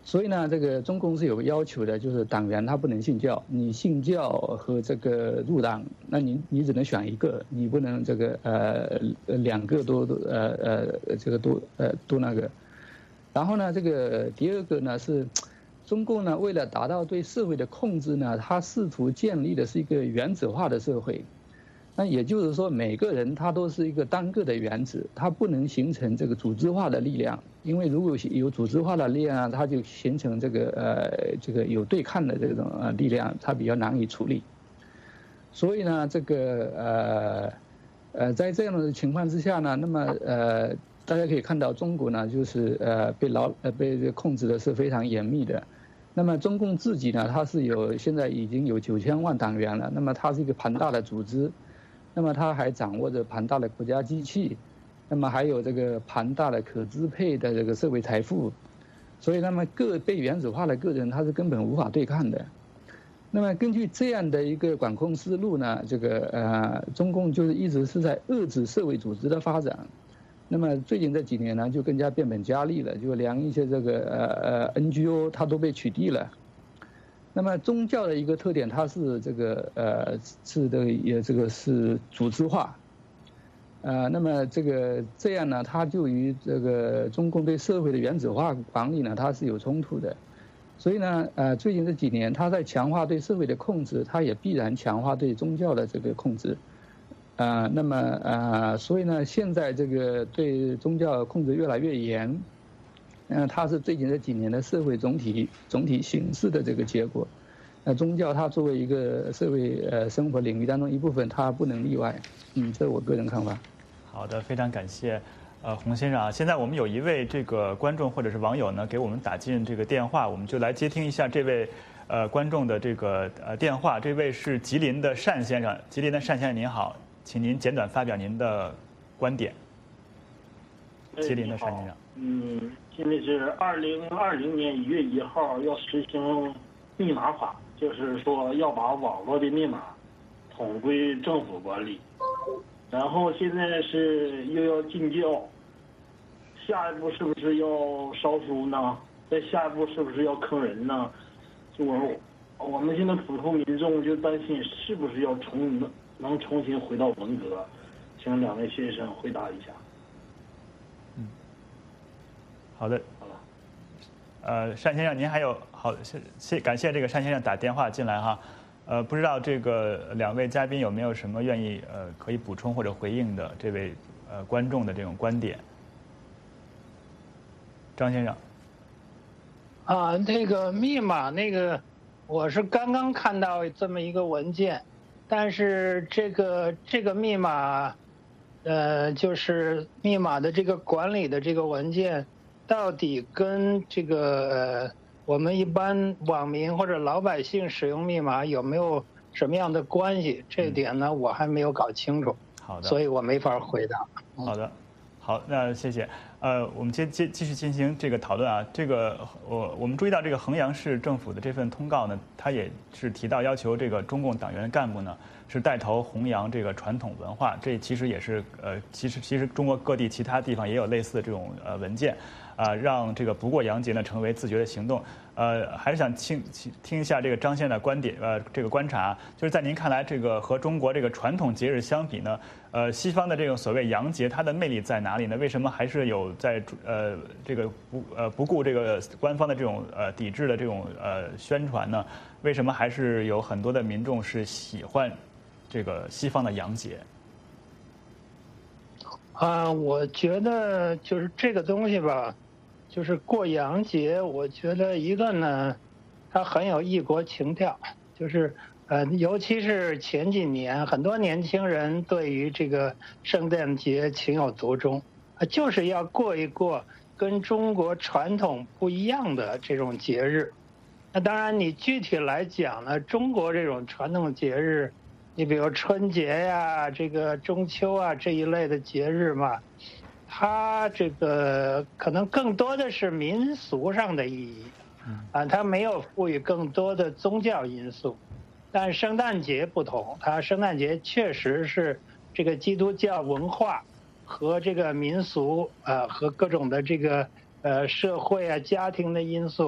所以呢，这个中共是有个要求的，就是党员他不能信教，你信教和这个入党，那你你只能选一个，你不能这个呃两个都都呃呃这个都呃都那个。然后呢，这个第二个呢是，中共呢为了达到对社会的控制呢，他试图建立的是一个原子化的社会。那也就是说，每个人他都是一个单个的原子，他不能形成这个组织化的力量，因为如果有组织化的力量，它就形成这个呃这个有对抗的这种呃力量，它比较难以处理。所以呢，这个呃呃在这样的情况之下呢，那么呃大家可以看到，中国呢就是呃被牢呃被控制的是非常严密的。那么中共自己呢，它是有现在已经有九千万党员了，那么它是一个庞大的组织。那么他还掌握着庞大的国家机器，那么还有这个庞大的可支配的这个社会财富，所以那么各被原子化的个人他是根本无法对抗的。那么根据这样的一个管控思路呢，这个呃中共就是一直是在遏制社会组织的发展。那么最近这几年呢，就更加变本加厉了，就连一些这个呃呃 N G O 它都被取缔了。那么宗教的一个特点，它是这个呃是的也这个是组织化，呃，那么这个这样呢，它就与这个中共对社会的原子化管理呢，它是有冲突的。所以呢，呃，最近这几年，它在强化对社会的控制，它也必然强化对宗教的这个控制，啊、呃，那么啊、呃，所以呢，现在这个对宗教控制越来越严。嗯，它是最近这几年的社会总体总体形势的这个结果。那宗教它作为一个社会呃生活领域当中一部分，它不能例外。嗯，这是我个人看法。
好的，非常感谢，呃，洪先生啊。现在我们有一位这个观众或者是网友呢，给我们打进这个电话，我们就来接听一下这位呃观众的这个呃电话。这位是吉林的单先生，吉林的单先生您好，请您简短发表您的观点。吉林的单先生。
嗯，现在是二零二零年一月一号要实行密码法，就是说要把网络的密码统归政府管理。然后现在是又要禁教，下一步是不是要烧书呢？再下一步是不是要坑人呢？就我我们现在普通民众就担心是不是要重能能重新回到文革，请两位先生回答一下。
好的，好了，呃，单先生，您还有好，谢感谢这个单先生打电话进来哈，呃，不知道这个两位嘉宾有没有什么愿意呃可以补充或者回应的这位呃观众的这种观点？张先生，
啊，那个密码那个，我是刚刚看到这么一个文件，但是这个这个密码，呃，就是密码的这个管理的这个文件。到底跟这个呃我们一般网民或者老百姓使用密码有没有什么样的关系？这一点呢，我还没有搞清楚。
好的，
所以我没法回答。
好的，好，那谢谢。呃，我们接接继续进行这个讨论啊。这个我我们注意到这个衡阳市政府的这份通告呢，它也是提到要求这个中共党员干部呢是带头弘扬这个传统文化。这其实也是呃，其实其实中国各地其他地方也有类似的这种呃文件。啊，让这个不过洋节呢成为自觉的行动。呃，还是想听听一下这个张先生的观点，呃，这个观察，就是在您看来，这个和中国这个传统节日相比呢，呃，西方的这种所谓洋节，它的魅力在哪里呢？为什么还是有在呃这个不呃不顾这个官方的这种呃抵制的这种呃宣传呢？为什么还是有很多的民众是喜欢这个西方的洋节？
啊，我觉得就是这个东西吧。就是过洋节，我觉得一个呢，它很有异国情调，就是呃，尤其是前几年，很多年轻人对于这个圣诞节情有独钟，啊，就是要过一过跟中国传统不一样的这种节日。那当然，你具体来讲呢，中国这种传统节日，你比如春节呀、这个中秋啊这一类的节日嘛。它这个可能更多的是民俗上的意义，啊，它没有赋予更多的宗教因素。但圣诞节不同，它圣诞节确实是这个基督教文化和这个民俗啊和各种的这个呃社会啊家庭的因素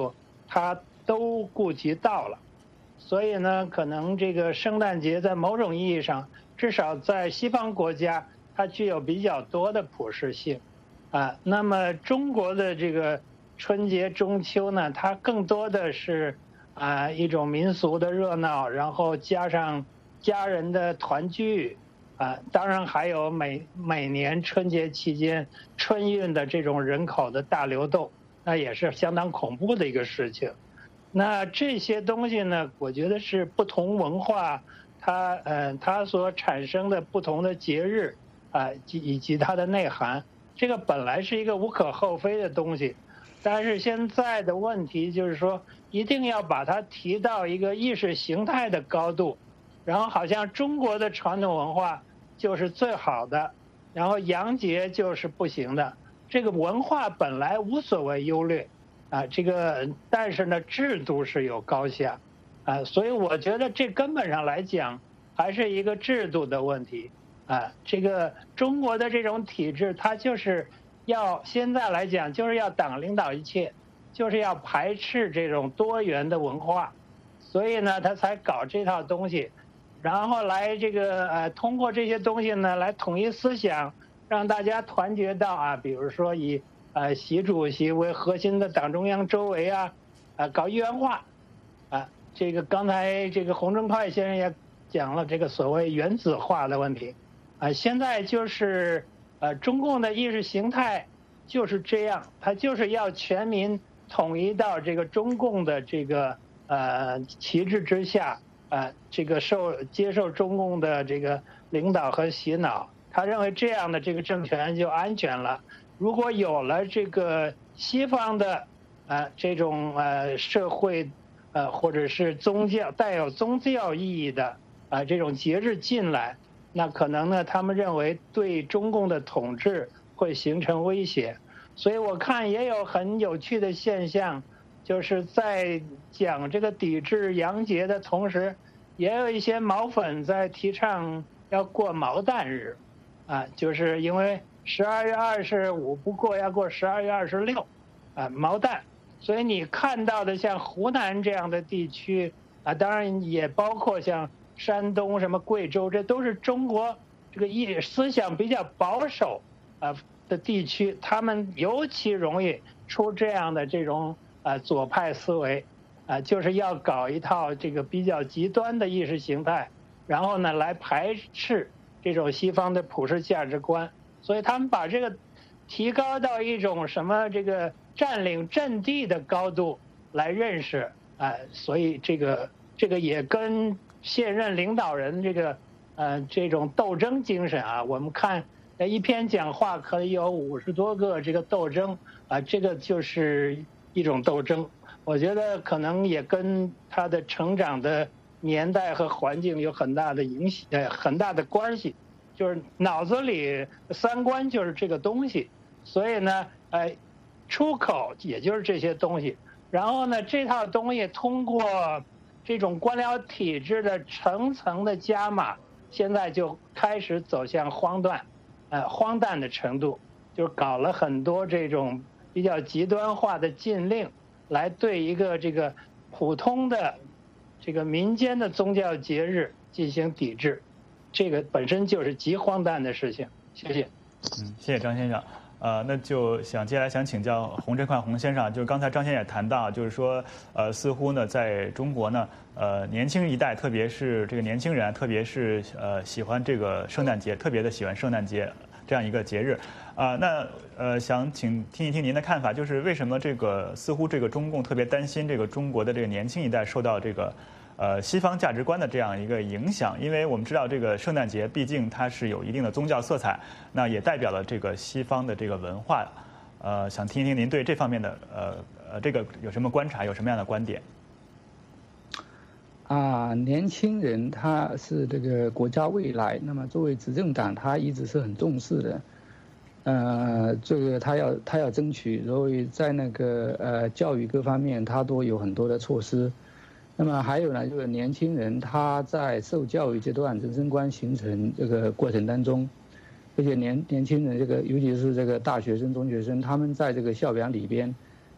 它都顾及到了。所以呢，可能这个圣诞节在某种意义上，至少在西方国家，它具有比较多的普适性，啊，那么中国的这个春节、中秋呢，它更多的是啊一种民俗的热闹，然后加上家人的团聚，啊，当然还有每每年春节期间春运的这种人口的大流动，那也是相当恐怖的一个事情。那这些东西呢，我觉得是不同文化它呃它所产生的不同的节日啊，以及它的内涵，这个本来是一个无可厚非的东西，但是现在的问题就是说，一定要把它提到一个意识形态的高度，然后好像中国的传统文化就是最好的，然后洋节就是不行的。这个文化本来无所谓优劣。啊，这个但是呢，制度是有高下，啊，所以我觉得这根本上来讲还是一个制度的问题，啊，这个中国的这种体制，它就是要现在来讲就是要党领导一切，就是要排斥这种多元的文化，所以呢，他才搞这套东西，然后来这个呃，通过这些东西呢来统一思想，让大家团结到啊，比如说以。呃，习主席为核心的党中央周围啊，啊，搞一元化，啊，这个刚才这个洪正快先生也讲了这个所谓原子化的问题，啊，现在就是呃，中共的意识形态就是这样，它就是要全民统一到这个中共的这个呃旗帜之下，啊，这个受接受中共的这个领导和洗脑，他认为这样的这个政权就安全了。如果有了这个西方的呃这种呃社会呃或者是宗教带有宗教意义的啊、呃、这种节日进来，那可能呢他们认为对中共的统治会形成威胁。所以我看也有很有趣的现象，就是在讲这个抵制洋节的同时，也有一些毛粉在提倡要过毛蛋日，啊，就是因为十二月二十五不过要过十二月二十六，啊，毛蛋，所以你看到的像湖南这样的地区啊，当然也包括像山东、什么贵州，这都是中国这个意思想比较保守啊的地区，他们尤其容易出这样的这种啊左派思维，啊，就是要搞一套这个比较极端的意识形态，然后呢来排斥这种西方的普世价值观。所以他们把这个提高到一种什么这个占领阵地的高度来认识，啊、呃，所以这个这个也跟现任领导人这个呃这种斗争精神啊，我们看一篇讲话可以有五十多个这个斗争啊、呃，这个就是一种斗争。我觉得可能也跟他的成长的年代和环境有很大的影响，呃，很大的关系。就是脑子里三观就是这个东西，所以呢，呃，出口也就是这些东西。然后呢，这套东西通过这种官僚体制的层层的加码，现在就开始走向荒诞，呃，荒诞的程度，就是搞了很多这种比较极端化的禁令，来对一个这个普通的这个民间的宗教节日进行抵制。这个本身就是极荒诞的事情。谢谢。
嗯，谢谢张先生。呃，那就想接下来想请教洪振快洪先生，就是刚才张先生也谈到，就是说，呃，似乎呢，在中国呢，呃，年轻一代，特别是这个年轻人，特别是呃喜欢这个圣诞节，特别的喜欢圣诞节这样一个节日。啊、呃，那呃，想请听一听您的看法，就是为什么这个似乎这个中共特别担心这个中国的这个年轻一代受到这个。呃，西方价值观的这样一个影响，因为我们知道这个圣诞节毕竟它是有一定的宗教色彩，那也代表了这个西方的这个文化。呃，想听一听您对这方面的呃呃这个有什么观察，有什么样的观点？
啊，年轻人他是这个国家未来，那么作为执政党，他一直是很重视的。呃，这个他要他要争取，所以在那个呃教育各方面，他都有很多的措施。那么还有呢，就是年轻人他在受教育阶段、人生观形成这个过程当中，而且年年轻人这个，尤其是这个大学生、中学生，他们在这个校园里边，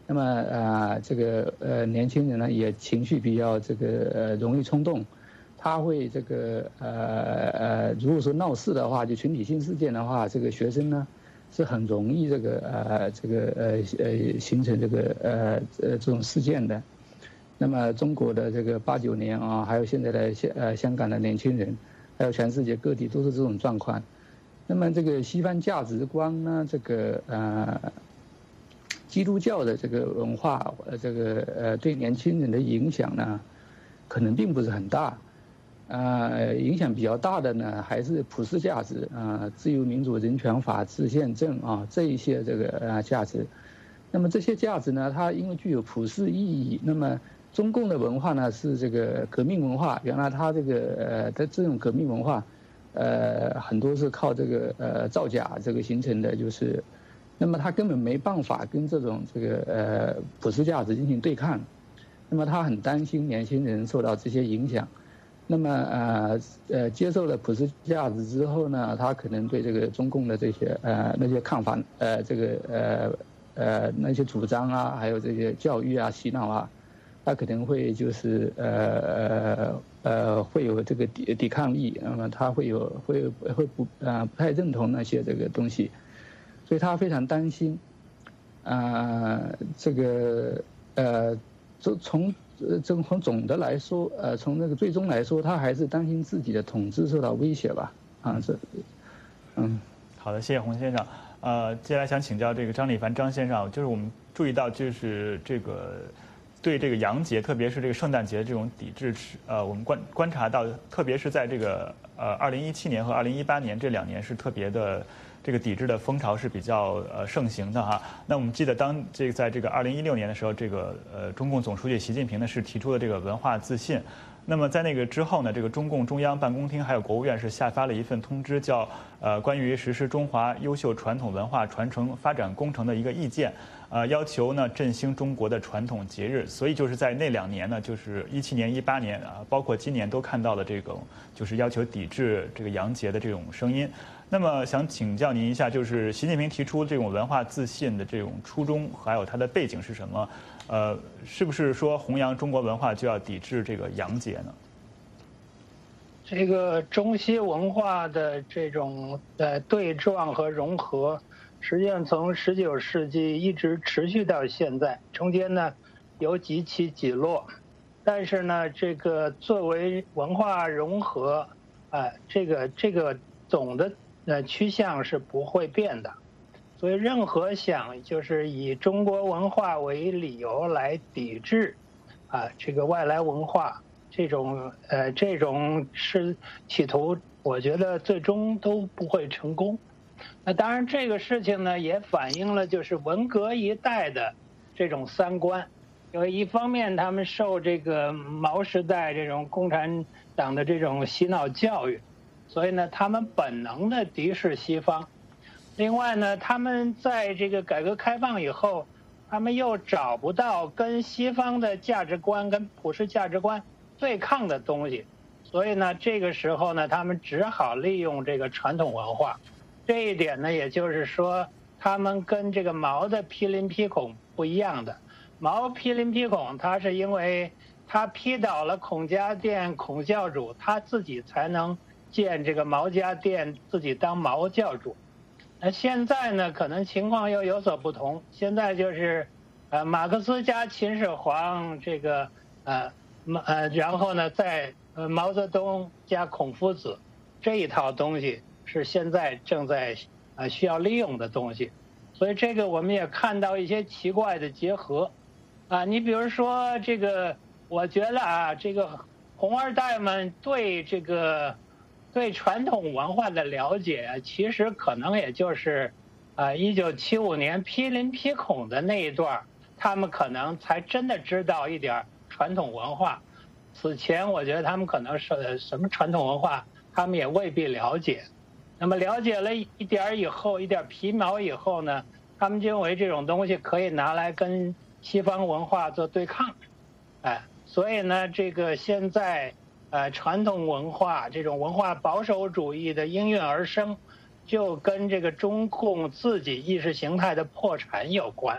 那么啊，这个呃年轻人呢也情绪比较这个呃容易冲动，他会这个呃呃，如果说闹事的话，就群体性事件的话，这个学生呢是很容易这个呃这个呃呃形成这个呃呃这种事件的。那么中国的这个八九年啊，还有现在的香呃香港的年轻人，还有全世界各地都是这种状况。那么这个西方价值观呢，这个呃。基督教的这个文化，呃，这个呃，对年轻人的影响呢，可能并不是很大，呃，影响比较大的呢，还是普世价值啊、呃，自由、民主、人权、法治、宪政啊这一些这个呃价值。那么这些价值呢，它因为具有普世意义，那么中共的文化呢是这个革命文化，原来它这个呃的这种革命文化，呃，很多是靠这个呃造假这个形成的，就是。那么他根本没办法跟这种这个呃普世价值进行对抗，那么他很担心年轻人受到这些影响，那么呃呃接受了普世价值之后呢，他可能对这个中共的这些呃那些看法呃这个呃呃那些主张啊，还有这些教育啊洗脑啊，他可能会就是呃呃呃会有这个抵抵抗力，那么他会有会会不啊、呃、不太认同那些这个东西。所以他非常担心，啊、呃，这个呃，从从呃从从总的来说，呃，从那个最终来说，他还是担心自己的统治受到威胁吧，啊，这，嗯，
好的，谢谢洪先生。呃，接下来想请教这个张立凡张先生，就是我们注意到，就是这个对这个洋节，特别是这个圣诞节这种抵制，呃，我们观观察到，特别是在这个呃二零一七年和二零一八年这两年是特别的。这个抵制的风潮是比较呃盛行的哈。那我们记得当这个在这个二零一六年的时候，这个呃中共总书记习近平呢是提出了这个文化自信。那么在那个之后呢，这个中共中央办公厅还有国务院是下发了一份通知，叫呃关于实施中华优秀传统文化传承发展工程的一个意见，呃要求呢振兴中国的传统节日。所以就是在那两年呢，就是一七年、一八年啊，包括今年都看到了这种就是要求抵制这个洋节的这种声音。那么想请教您一下，就是习近平提出这种文化自信的这种初衷，还有它的背景是什么？呃，是不是说弘扬中国文化就要抵制这个洋节呢？
这个中西文化的这种呃对撞和融合，实际上从十九世纪一直持续到现在，中间呢有几起几落，但是呢，这个作为文化融合，啊、呃，这个这个总的。呃，趋向是不会变的，所以任何想就是以中国文化为理由来抵制，啊，这个外来文化这种呃这种是企图，我觉得最终都不会成功。那当然，这个事情呢也反映了就是文革一代的这种三观，因为一方面他们受这个毛时代这种共产党的这种洗脑教育。所以呢，他们本能的敌视西方。另外呢，他们在这个改革开放以后，他们又找不到跟西方的价值观、跟普世价值观对抗的东西。所以呢，这个时候呢，他们只好利用这个传统文化。这一点呢，也就是说，他们跟这个毛的批林批孔不一样的。毛批林批孔，他是因为他批倒了孔家店孔教主，他自己才能。建这个毛家店，自己当毛教主。那现在呢，可能情况又有所不同。现在就是，呃，马克思加秦始皇这个，呃，呃，然后呢，再呃毛泽东加孔夫子，这一套东西是现在正在呃需要利用的东西。所以这个我们也看到一些奇怪的结合，啊，你比如说这个，我觉得啊，这个红二代们对这个。对传统文化的了解，其实可能也就是，呃，一九七五年批林批孔的那一段，他们可能才真的知道一点传统文化。此前，我觉得他们可能是什么传统文化，他们也未必了解。那么了解了一点以后，一点皮毛以后呢，他们就认为这种东西可以拿来跟西方文化做对抗，哎，所以呢，这个现在。呃，传统文化这种文化保守主义的应运而生，就跟这个中共自己意识形态的破产有关。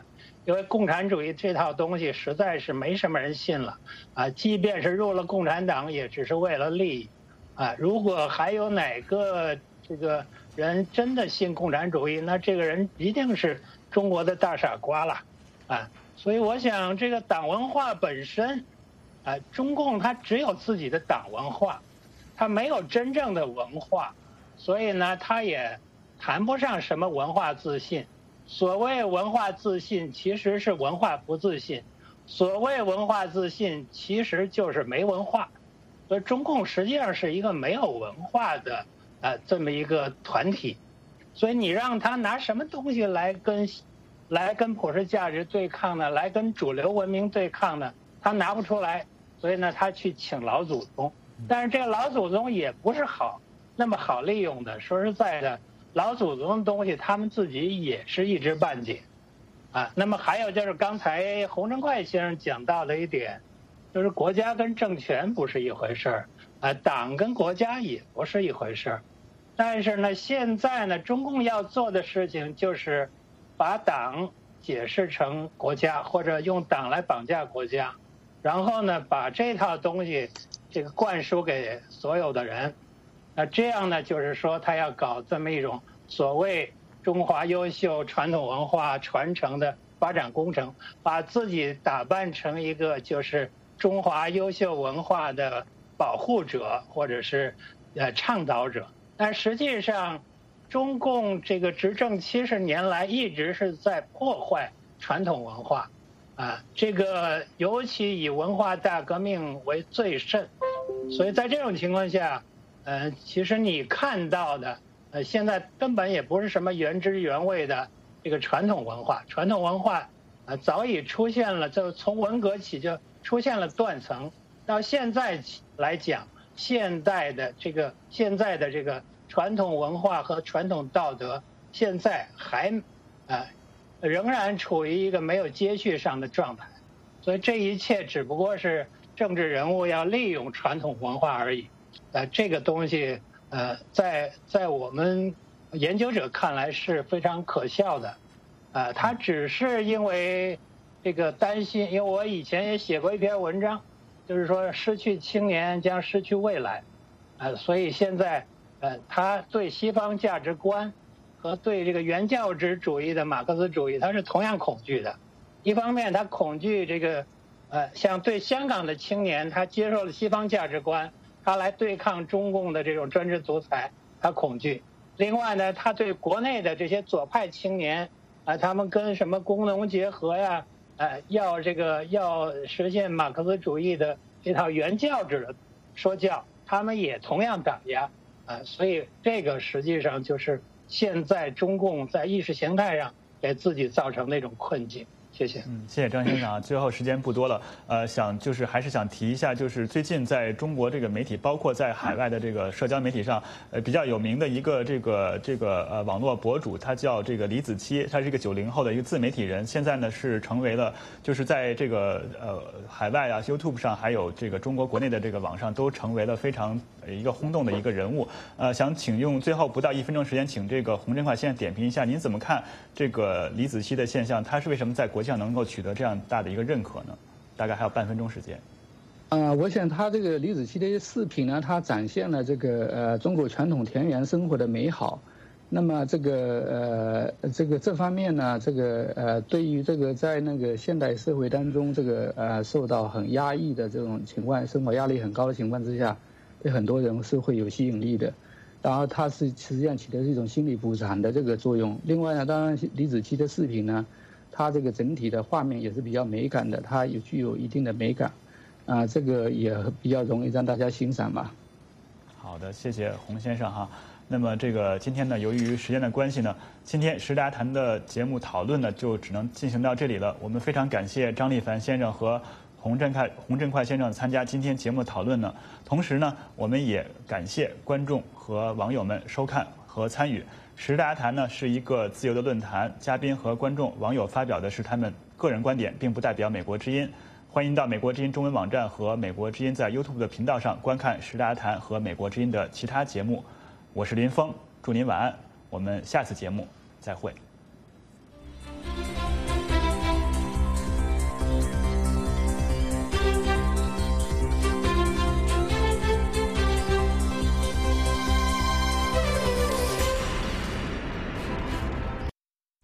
因为共产主义这套东西实在是没什么人信了啊，即便是入了共产党，也只是为了利益啊。如果还有哪个这个人真的信共产主义，那这个人一定是中国的大傻瓜了啊。所以我想，这个党文化本身啊，中共它只有自己的党文化，它没有真正的文化，所以呢，它也谈不上什么文化自信。所谓文化自信，其实是文化不自信；所谓文化自信，其实就是没文化。所以中共实际上是一个没有文化的呃这么一个团体。所以你让他拿什么东西来跟来跟普世价值对抗呢？来跟主流文明对抗呢？他拿不出来。所以呢，他去请老祖宗，但是这个老祖宗也不是好那么好利用的。说实在的。老祖宗的东西，他们自己也是一知半解，啊，那么还有就是刚才洪振快先生讲到的一点，就是国家跟政权不是一回事儿，啊，党跟国家也不是一回事儿，但是呢，现在呢，中共要做的事情就是把党解释成国家，或者用党来绑架国家，然后呢，把这套东西这个灌输给所有的人。那这样呢，就是说他要搞这么一种所谓中华优秀传统文化传承的发展工程，把自己打扮成一个就是中华优秀文化的保护者或者是呃倡导者。但实际上，中共这个执政七十年来一直是在破坏传统文化，啊，这个尤其以文化大革命为最甚。所以在这种情况下。呃，其实你看到的，呃，现在根本也不是什么原汁原味的这个传统文化，传统文化，呃，早已出现了，就从文革起就出现了断层，到现在来讲，现代的这个现在的这个传统文化和传统道德，现在还，呃，仍然处于一个没有接续上的状态，所以这一切只不过是政治人物要利用传统文化而已。呃，这个东西，呃，在在我们研究者看来是非常可笑的，呃，他只是因为这个担心，因为我以前也写过一篇文章，就是说失去青年将失去未来，呃，所以现在，呃，他对西方价值观和对这个原教旨主义的马克思主义，他是同样恐惧的。一方面，他恐惧这个，呃，像对香港的青年，他接受了西方价值观。他来对抗中共的这种专制独裁，他恐惧。另外呢，他对国内的这些左派青年啊，他们跟什么工农结合呀，呃，要这个要实现马克思主义的这套原教旨的说教，他们也同样打压啊。所以这个实际上就是现在中共在意识形态上给自己造成的一种困境。谢谢。
嗯，谢谢张先生啊。最后时间不多了，呃，想就是还是想提一下，就是最近在中国这个媒体，包括在海外的这个社交媒体上，呃，比较有名的一个这个这个呃网络博主，他叫这个李子柒，他是一个九零后的一个自媒体人，现在呢是成为了就是在这个呃海外啊 YouTube 上，还有这个中国国内的这个网上都成为了非常一个轰动的一个人物。呃，想请用最后不到一分钟时间，请这个洪振快先生点评一下，您怎么看这个李子柒的现象？他是为什么在国际上能够取得这样大的一个认可呢？大概还有半分钟时间。
呃，我想他这个李子柒的视频呢，他展现了这个呃中国传统田园生活的美好。那么这个呃这个这方面呢，这个呃对于这个在那个现代社会当中，这个呃受到很压抑的这种情况，生活压力很高的情况之下，对很多人是会有吸引力的。然后它是实际上起的是一种心理补偿的这个作用。另外呢，当然李子柒的视频呢，它这个整体的画面也是比较美感的，它也具有一定的美感，啊、呃，这个也比较容易让大家欣赏吧。
好的，谢谢洪先生哈。那么这个今天呢，由于时间的关系呢，今天时大谈的节目讨论呢，就只能进行到这里了。我们非常感谢张立凡先生和洪振快洪振快先生参加今天节目讨论呢。同时呢，我们也感谢观众和网友们收看和参与。时大谈呢是一个自由的论坛，嘉宾和观众网友发表的是他们个人观点，并不代表美国之音。欢迎到美国之音中文网站和美国之音在 YouTube 的频道上观看时大谈和美国之音的其他节目。我是林峰，祝您晚安，我们下次节目再会。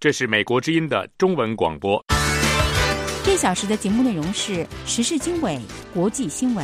这是美国之音的中文广播。
这小时的节目内容是时事经纬、国际新闻。